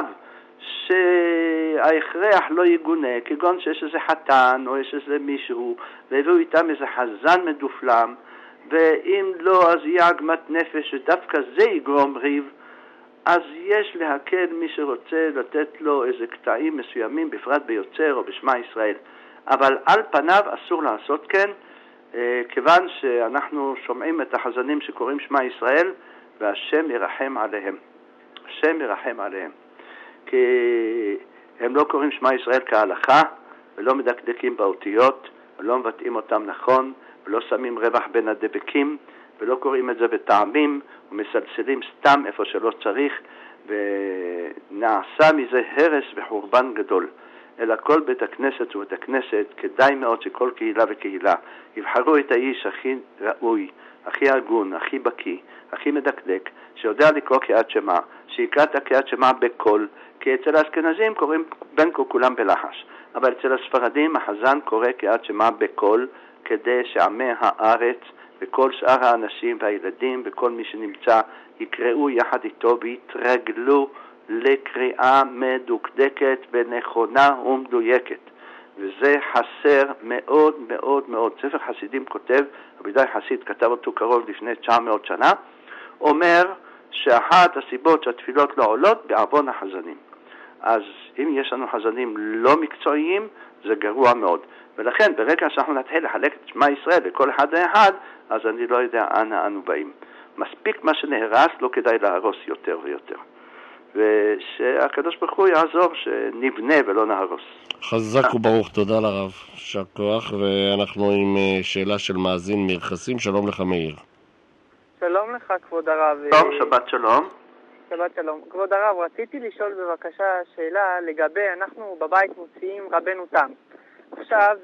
S1: שההכרח לא יגונה, כגון שיש איזה חתן או יש איזה מישהו, והביאו איתם איזה חזן מדופלם, ואם לא אז יהיה עגמת נפש שדווקא זה יגרום ריב, אז יש להקל מי שרוצה לתת לו איזה קטעים מסוימים, בפרט ביוצר או בשמע ישראל. אבל על פניו אסור לעשות כן, כיוון שאנחנו שומעים את החזנים שקוראים שמע ישראל, והשם ירחם עליהם. השם ירחם עליהם. כי הם לא קוראים שמע ישראל כהלכה, ולא מדקדקים באותיות, ולא מבטאים אותם נכון, ולא שמים רווח בין הדבקים, ולא קוראים את זה בטעמים, ומסלסלים סתם איפה שלא צריך, ונעשה מזה הרס וחורבן גדול. אלא כל בית הכנסת ובית הכנסת, כדאי מאוד שכל קהילה וקהילה יבחרו את האיש הכי ראוי, הכי הגון, הכי בקי, הכי מדקדק, שיודע לקרוא קריאת שמע, שיקרא את הקריאת שמע בקול, כי אצל האשכנזים קוראים בין כולם בלחש, אבל אצל הספרדים החזן קורא קריאת שמע בקול, כדי שעמי הארץ וכל שאר האנשים והילדים וכל מי שנמצא יקראו יחד איתו ויתרגלו לקריאה מדוקדקת ונכונה ומדויקת. וזה חסר מאוד מאוד מאוד. ספר חסידים כותב, רבי חסיד כתב אותו קרוב לפני 900 שנה, אומר שאחת הסיבות שהתפילות לא עולות בעוון החזנים. אז אם יש לנו חזנים לא מקצועיים, זה גרוע מאוד. ולכן ברגע שאנחנו נתחיל לחלק את שמע ישראל לכל אחד ואחד, אז אני לא יודע אנה אנו באים. מספיק מה שנהרס, לא כדאי להרוס יותר ויותר. ושהקדוש ברוך הוא יעזור שנבנה ולא נהרוס.
S2: חזק וברוך, תודה לרב, יישר כוח. ואנחנו עם שאלה של מאזין מרחסים. שלום לך מאיר.
S18: שלום לך כבוד הרב.
S1: טוב, שבת שלום.
S18: שבת שלום. כבוד הרב, רציתי לשאול בבקשה שאלה לגבי, אנחנו בבית מוציאים רבנו תם. עכשיו,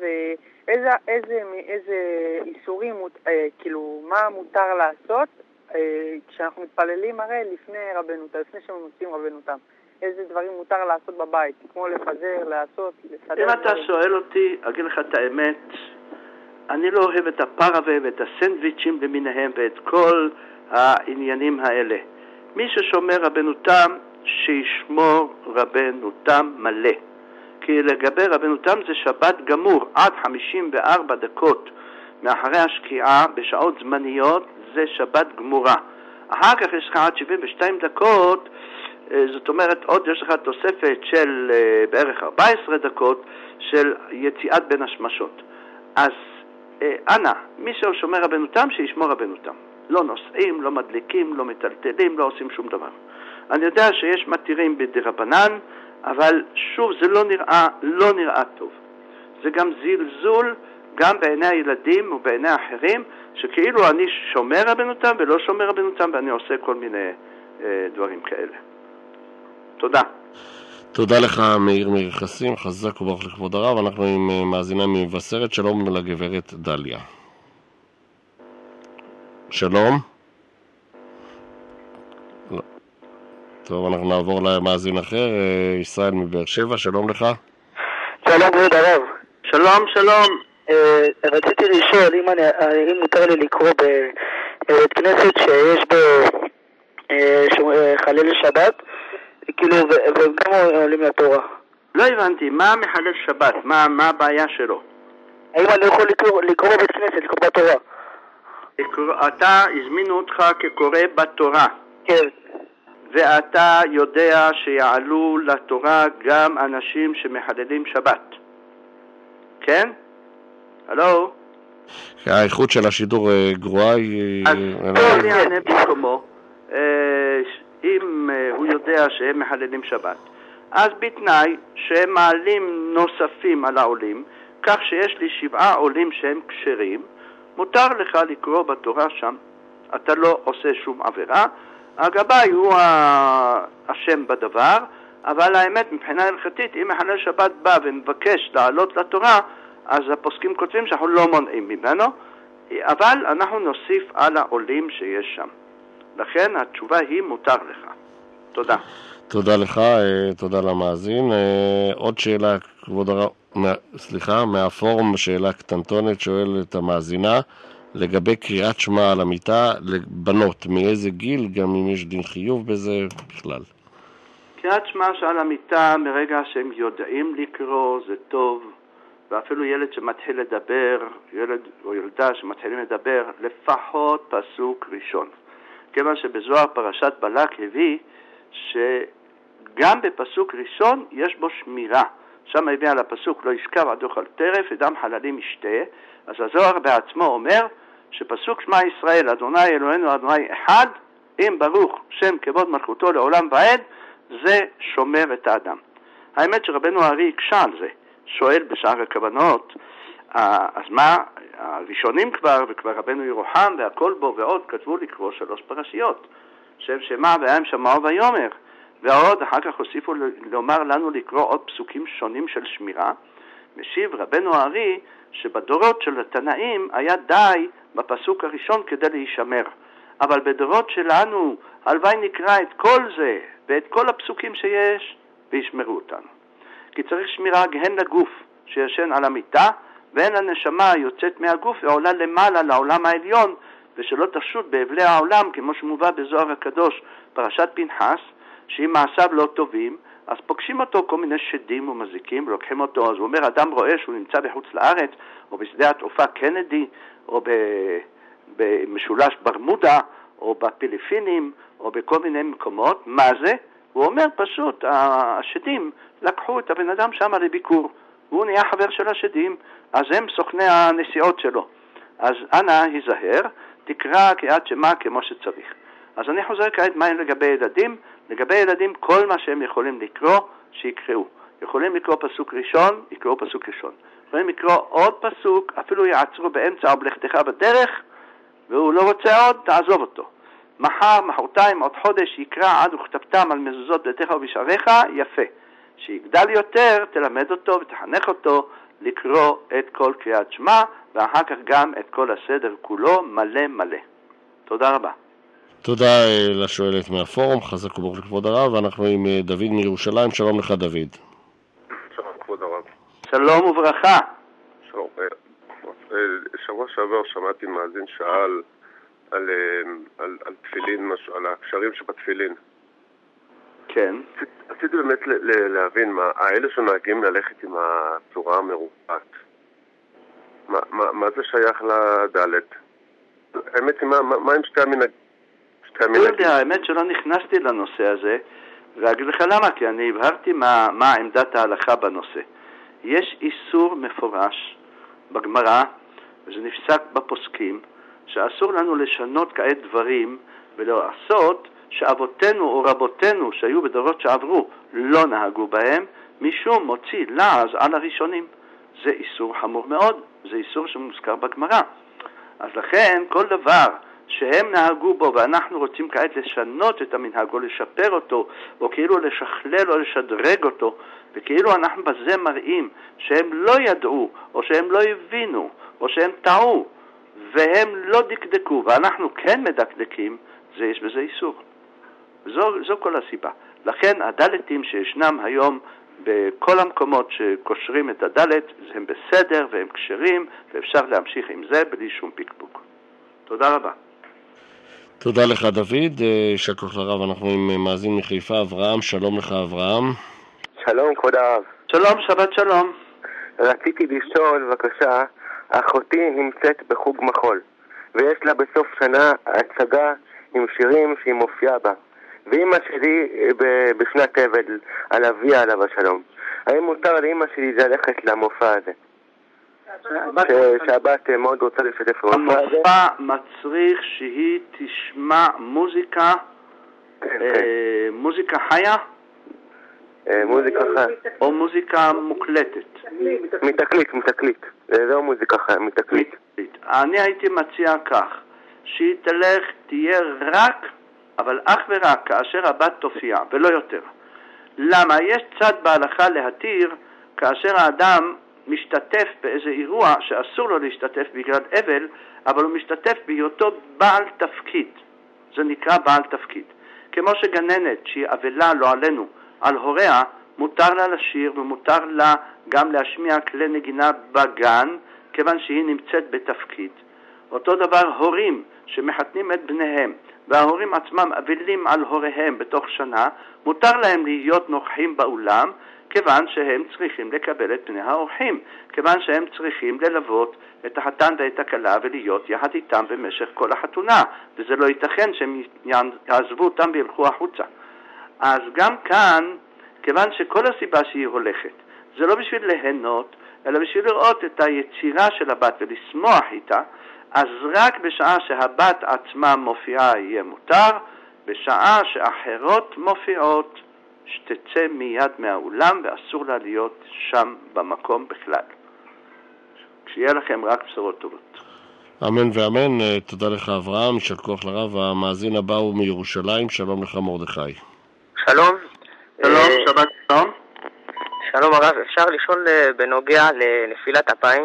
S18: איזה איסורים, כאילו, מה מותר לעשות כשאנחנו מתפללים הרי לפני רבנו תם, לפני שמוציאים רבנו תם? איזה דברים מותר לעשות בבית, כמו לפזר, לעשות, לסדר?
S1: אם אתה שואל אותי, אגיד לך את האמת, אני לא אוהב את הפרווה ואת הסנדוויצ'ים למיניהם ואת כל העניינים האלה. מי ששומר רבנו תם, שישמור רבנו תם מלא. כי לגבי רבנו תם זה שבת גמור, עד 54 דקות מאחרי השקיעה, בשעות זמניות, זה שבת גמורה. אחר כך יש לך עד 72 דקות, זאת אומרת, עוד יש לך תוספת של בערך 14 דקות של יציאת בין השמשות. אז אנא, מי ששומר רבנו תם, שישמור רבנו תם. לא נוסעים, לא מדליקים, לא מטלטלים, לא עושים שום דבר. אני יודע שיש מתירים בדרבנן, אבל שוב, זה לא נראה טוב. זה גם זלזול, גם בעיני הילדים ובעיני האחרים, שכאילו אני שומר רבנו תם ולא שומר רבנו תם, ואני עושה כל מיני דברים כאלה. תודה.
S2: תודה לך מאיר מרחסים, חזק וברוך לכבוד הרב. אנחנו עם מאזינה ממבשרת. שלום לגברת דליה. שלום. לא. טוב, אנחנו נעבור למאזין אחר, ישראל מבאר שבע. שלום לך.
S19: שלום כבוד הרב.
S1: שלום, שלום.
S19: רציתי לשאול אם מותר לי לקרוא בבית כנסת שיש בו חלל שבת, כאילו, וגם עולים לתורה.
S1: לא הבנתי, מה מחלל שבת? מה הבעיה שלו?
S19: האם אני יכול לקרוא בבית כנסת, לקרוא בתורה?
S1: אתה, הזמינו אותך כקורא בתורה.
S19: כן.
S1: ואתה יודע שיעלו לתורה גם אנשים שמחללים שבת. כן? הלו?
S2: האיכות של השידור גרועה.
S1: אז בוא נענה במקומו. אם הוא יודע שהם מחללים שבת, אז בתנאי שהם מעלים נוספים על העולים, כך שיש לי 7 עולים שהם כשרים, מותר לך לקרוא בתורה שם. אתה לא עושה שום עבירה, הגבאי הוא השם בדבר, אבל האמת מבחינה הלכתית, אם מחלל שבת בא ומבקש לעלות לתורה, אז הפוסקים כותבים שאנחנו לא מונעים ממנו, אבל אנחנו נוסיף על העולים שיש שם. לכן התשובה היא מותר לך. תודה.
S2: תודה לך, תודה למאזין. עוד שאלה, כבוד הרב, מהפורום, שאלה קטנטונת, שואלת המאזינה, לגבי קריאת שמע על המיטה לבנות, מאיזה גיל, גם אם יש דין חיוב בזה בכלל.
S1: קריאת שמע שעל המיטה, מרגע שהם יודעים לקרוא, זה טוב, ואפילו ילד שמתחיל לדבר, ילד או ילדה שמתחילים לדבר, לפחות פסוק ראשון. כיוון שבזוהר פרשת בלק הביא שגם בפסוק ראשון יש בו שמירה. שם הביא על הפסוק לא ישכב עד אוכל טרף ודם חללים ישתה. אז הזוהר בעצמו אומר שפסוק שמע ישראל, אדוני אלוהינו אדוני אחד, אם ברוך שם כבוד מלכותו לעולם ועד, זה שומר את האדם. האמת שרבנו הארי הקשה על זה, שואל בשאר הכוונות, אז מה, הראשונים כבר, וכבר רבנו ירוחם והכל בו ועוד כתבו לקרוא 3 פרשיות, שם שמע והם שמעו ויומר, ועוד אחר כך הוסיפו לומר לנו לקרוא עוד פסוקים שונים של שמירה. משיב רבנו הארי שבדורות של התנאים היה די בפסוק הראשון כדי להישמר, אבל בדורות שלנו הלוואי נקרא את כל זה ואת כל הפסוקים שיש וישמרו אותנו. כי צריך שמירה הן לגוף שישן על המיטה והן הנשמה יוצאת מהגוף ועולה למעלה לעולם העליון, ושלא תשוט באבלי העולם, כמו שמובא בזוהר הקדוש פרשת פנחס, שאם מעשיו לא טובים אז פוגשים אותו כל מיני שדים ומזיקים ולוקחים אותו. אז הוא אומר, אדם רואה שהוא נמצא בחוץ לארץ או בשדה התעופה קנדי או במשולש ברמודה או בפיליפינים או בכל מיני מקומות, מה זה? הוא אומר פשוט, השדים לקחו את הבן אדם שם לביקור, הוא נהיה חבר של השדים, אז הם סוכני הנסיעות שלו. אז אנא היזהר, תקרא קריאת שמע כמו שצריך. אז אני חוזר כעת מה לגבי ילדים. לגבי ילדים, כל מה שהם יכולים לקרוא, שיקראו. יכולים לקרוא פסוק ראשון, יקראו פסוק ראשון. יכולים לקרוא עוד פסוק, אפילו יעצרו באמצע או בלכתך בדרך, והוא לא רוצה עוד, תעזוב אותו. מחר, מחרתיים, עוד חודש, יקרא עד וכתבתם על מזוזות ביתך ובשעריך, יפה. שיגדל יותר, תלמד אותו ותחנך אותו לקרוא את כל קריאת שמע, ואחר כך גם את כל הסדר כולו מלא מלא. תודה רבה.
S2: תודה לשואלת מהפורום, חזק וברוך לכבוד הרב, ואנחנו עם דוד מירושלים. שלום לך דוד.
S20: שלום כבוד הרב.
S1: שלום וברכה.
S20: שלום. שבוע שעבר שמעתי מאזין שאל על תפילין, על הקשרים שבתפילין.
S1: כן.
S20: רציתי באמת להבין, האלה שנוהגים ללכת עם הצורה המרופאת, מה זה שייך לדלת? האמת היא, מה עם שתי המנהגים?
S1: לא יודע, האמת שלא נכנסתי לנושא הזה, ואגיד לך למה, כי אני הבהרתי מה עמדת ההלכה בנושא. יש איסור מפורש בגמרא, וזה נפסק בפוסקים, שאסור לנו לשנות כעת דברים ולעשות שאבותינו או רבותינו שהיו בדורות שעברו לא נהגו בהם, משום מוציא לעז על הראשונים. זה איסור חמור מאוד, זה איסור שמוזכר בגמרא. אז לכן כל דבר שהם נהגו בו ואנחנו רוצים כעת לשנות את המנהג או לשפר אותו או כאילו לשכלל או לשדרג אותו, וכאילו אנחנו בזה מראים שהם לא ידעו או שהם לא הבינו או שהם טעו והם לא דקדקו ואנחנו כן מדקדקים, יש בזה איסור. זו כל הסיבה. לכן הדלתים שישנם היום בכל המקומות שקושרים את הדלת הם בסדר והם כשרים ואפשר להמשיך עם זה בלי שום פיקפוק. תודה רבה.
S2: תודה לך דוד. שקוף לרב, אנחנו עם מאזין מחיפה, אברהם. שלום לך אברהם.
S16: שלום כבוד הרב.
S1: שלום, שבת שלום.
S16: רציתי לשאול בבקשה, אחותי נמצאת בחוג מחול ויש לה בסוף שנה הצגה עם שירים שהיא מופיעה בה, ואמא שלי בשנת אבל על אביה עליו השלום. האם מותר לאמא שלי ללכת למופע הזה? שהבת מאוד רוצה לשתף במופע הזה.
S1: המופע מצריך שהיא תשמע מוזיקה, מוזיקה חיה?
S16: מוזיקה חיה.
S1: או מוזיקה מוקלטת?
S16: מתקליט. זה לא מוזיקה חיה, מתקליט.
S1: אני הייתי מציע כך, שהיא תהיה רק, אבל אך ורק כאשר הבת תופיע, ולא יותר. למה? יש צד בהלכה להתיר כאשר האדם משתתף באיזה אירוע שאסור לו להשתתף בגלל אבל, אבל הוא משתתף בהיותו בעל תפקיד. זה נקרא בעל תפקיד. כמו שגננת שהיא אבלה לא עלינו על הוריה, מותר לה לשיר ומותר לה גם להשמיע כלי נגינה בגן, כיוון שהיא נמצאת בתפקיד. אותו דבר הורים שמחתנים את בניהם וההורים עצמם אבלים על הוריהם בתוך שנה, מותר להם להיות נוכחים באולם, כיוון שהם צריכים לקבל את פני האורחים, כיוון שהם צריכים ללוות את החתן ואת הכלה ולהיות יחד איתם במשך כל החתונה, וזה לא ייתכן שהם יעזבו אותם וילכו החוצה. אז גם כאן, כיוון שכל הסיבה שהיא הולכת זה לא בשביל ליהנות, אלא בשביל לראות את היצירה של הבת ולשמוח איתה, אז רק בשעה שהבת עצמה מופיעה יהיה מותר, בשעה שאחרות מופיעות שתצא מיד מהאולם ואסור לה להיות שם במקום בכלל. שיהיה לכם רק בשורות טובות.
S2: אמן ואמן. תודה לך אברהם, יישר כוח לרב. המאזין הבא הוא מירושלים. שלום לך מרדכי.
S16: שלום.
S1: שלום, שבת שלום.
S16: שלום הרב, אפשר לשאול בנוגע לנפילת אפיים?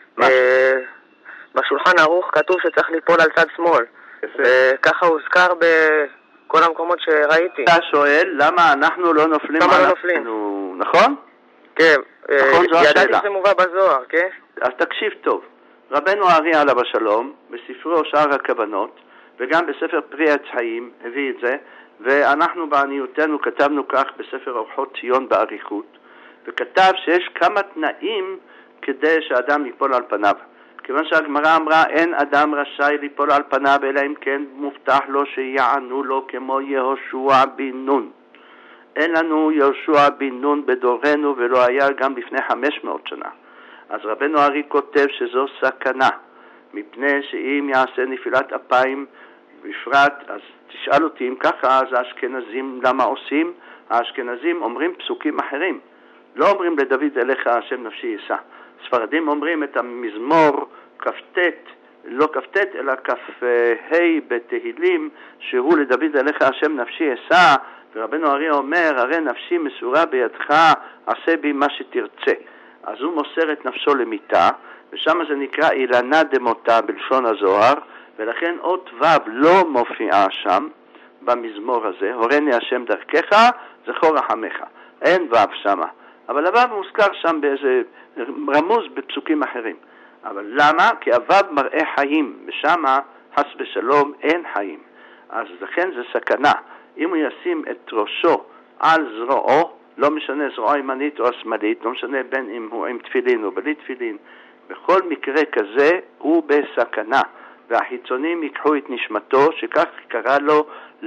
S16: בשולחן ערוך כתוב שצריך ליפול על צד שמאל. וככה הוזכר בכל המקומות שראיתי.
S1: אתה שואל למה אנחנו לא נופלים על עצמנו, נכון?
S16: כן, ידעתי
S1: השאלה.
S16: שזה מובא בזוהר, כן?
S1: אז תקשיב טוב. רבנו הארי עליו השלום, בספרו שאר הכוונות, וגם בספר פרי עץ חיים, הביא את זה, ואנחנו בעניותנו כתבנו כך בספר אורחות ציון באריכות, וכתב שיש כמה תנאים כדי שאדם ייפול על פניו. כיוון שהגמרא אמרה, אין אדם רשאי ליפול על פניו, אלא אם כן מובטח לו שיענו לו כמו יהושע בן נון. אין לנו יהושע בן נון בדורנו, ולא היה גם לפני 500 שנה. אז רבנו הארי כותב שזו סכנה, מפני שאם יעשה נפילת אפיים בפרט, אז תשאל אותי אם ככה, אז האשכנזים למה עושים? האשכנזים אומרים פסוקים אחרים. לא אומרים לדוד אליך השם נפשי יישא. ספרדים אומרים את המזמור כ"ט, לא כ"ט אלא כ"ה בתהילים, שהוא לדוד אליך השם נפשי יישא, ורבנו הארי אומר, הרי נפשי מסורה בידך, עשה בי מה שתרצה. אז הוא מוסר את נפשו למיטה, ושם זה נקרא אילנה דמותה בלשון הזוהר, ולכן אות ו' לא מופיעה שם במזמור הזה, הורני השם דרכך, זכור רחמך. אין ו' שמה. אבל הו' מוזכר שם באיזה רמוז בפסוקים אחרים. אבל למה? כי הו' מראה חיים, ושמה חס ושלום אין חיים. אז לכן זה סכנה. אם הוא ישים את ראשו על זרועו, לא משנה זרועו הימנית או השמאלית, לא משנה בין אם הוא עם תפילין או בלי תפילין, בכל מקרה כזה הוא בסכנה. והחיצונים ייקחו את נשמתו, שכך קרא לו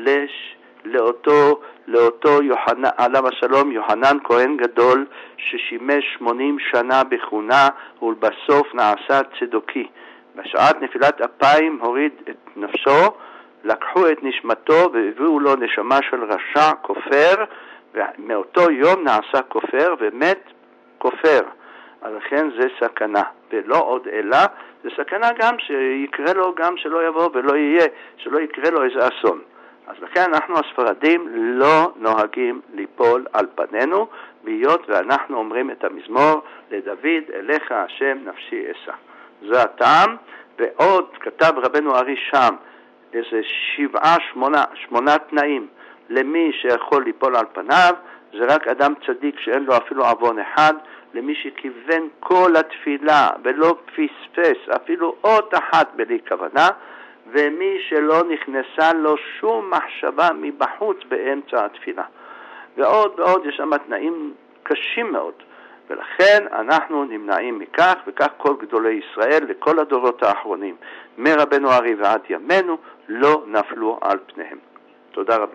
S1: לאותו יוחנן, עליו השלום, יוחנן כהן גדול, ששימש 80 שנה בכהונה, ולבסוף נעשה צדוקי. בשעת נפילת אפיים הוריד את נפשו, לקחו את נשמתו והביאו לו נשמה של רשע כופר, ומאותו יום נעשה כופר ומת כופר. אז לכן זה סכנה, ולא עוד אלא, זה סכנה גם שיקרה לו, גם שלא יבוא ולא יהיה, שלא יקרה לו איזה אסון. אז לכן אנחנו הספרדים לא נוהגים ליפול על פנינו, בהיות ואנחנו אומרים את המזמור, לדוד אליך השם נפשי אשא. זה הטעם, ועוד כתב רבנו הארי שם, איזה 7-8 תנאים למי שיכול ליפול על פניו, זה רק אדם צדיק שאין לו אפילו עוון אחד, למי שכיוון כל התפילה ולא פספס אפילו אות אחת בלי כוונה, ומי שלא נכנסה לו שום מחשבה מבחוץ באמצע התפילה. ועוד ועוד יש שם תנאים קשים מאוד, ולכן אנחנו נמנעים מכך, וכך כל גדולי ישראל וכל הדורות האחרונים, מרבנו הארי ועד ימינו, לא נפלו על פניהם. תודה רבה.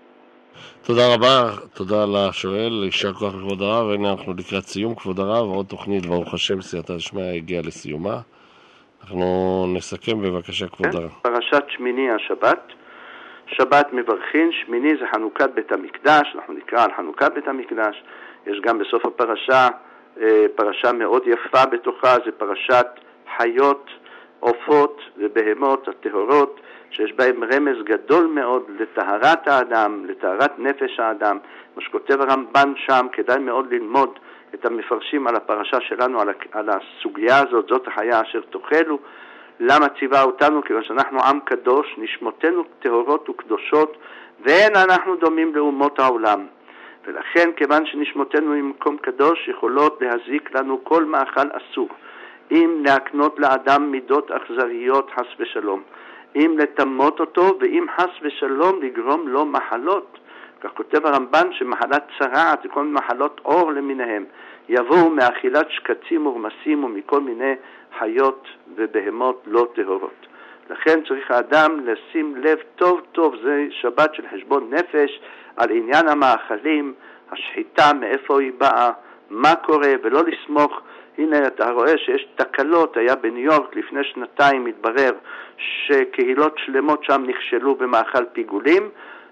S2: תודה רבה, תודה לשואל, יישר כוח לכבוד הרב. והנה אנחנו לקראת סיום כבוד הרב, עוד תוכנית ברוך השם סייעתא דשמיא הגיעה לסיומה. אנחנו נסכם בבקשה כבוד הרב.
S1: פרשת שמיני השבת, שבת מברכין, שמיני זה חנוכת בית המקדש, אנחנו נקרא על חנוכת בית המקדש. יש גם בסוף הפרשה, פרשה מאוד יפה בתוכה, זה פרשת חיות, עופות ובהמות הטהורות, שיש בהם רמז גדול מאוד לטהרת האדם, לטהרת נפש האדם. מה שכותב הרמב"ן שם, כדאי מאוד ללמוד את המפרשים על הפרשה שלנו, על הסוגיה הזאת, זאת החיה אשר תאכלו. למה ציווה אותנו? כיוון שאנחנו עם קדוש, נשמותינו טהורות וקדושות, ואין אנחנו דומים לאומות העולם. ולכן, כיוון שנשמותינו ממקום קדוש, יכולות להזיק לנו כל מאכל אסור. אם להקנות לאדם מידות אכזריות חס ושלום, אם לטמות אותו, ואם חס ושלום לגרום לו מחלות. כך כותב הרמב"ן שמחלת צרעת וכל מחלות עור למיניהם יבואו מאכילת שקצים ורמסים ומכל מיני חיות ובהמות לא טהורות. לכן צריך האדם לשים לב טוב טוב, זה שבת של חשבון נפש, על עניין המאכלים, השחיטה, מאיפה היא באה, מה קורה, ולא לסמוך. הנה אתה רואה שיש תקלות, היה בניו יורק לפני 2 התברר שקהילות שלמות שם נכשלו במאכל פיגולים,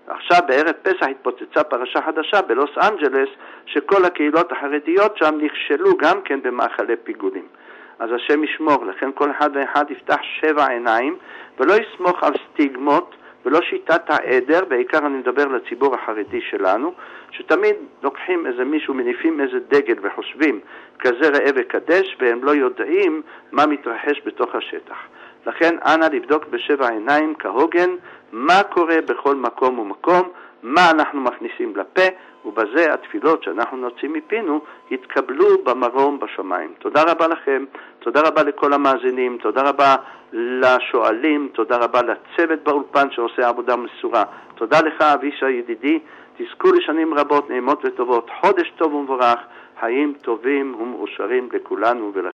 S1: עכשיו בערב פסח התפוצצה פרשה חדשה בלוס אנג'לס, שכל הקהילות החרדיות שם נכשלו גם כן במאכלי פיגולים. אז השם ישמור, לכן כל אחד ואחד יפתח 7 עיניים, ולא יסמוך על סטיגמות, ולא שיטת העדר, בעיקר אני מדבר לציבור החרדי שלנו, שתמיד לוקחים איזה מישהו, מניפים איזה דגל וחושבים כזה ראה וקדש, והם לא יודעים מה מתרחש בתוך השטח. לכן אנא לבדוק ב7 עיניים כהוגן, מה קורה בכל מקום ומקום, מה אנחנו מכניסים לפה, ובזה התפילות שאנחנו נוציא מפינו יתקבלו במרום בשמיים. תודה רבה לכם, תודה רבה לכל המאזינים, תודה רבה לשואלים, תודה רבה לצוות באולפן שעושה עבודה מסורה. תודה לך אבישי ידידי, תזכו לשנים רבות נעימות וטובות, חודש טוב ומבורך, חיים טובים ומאושרים לכולנו ולכם.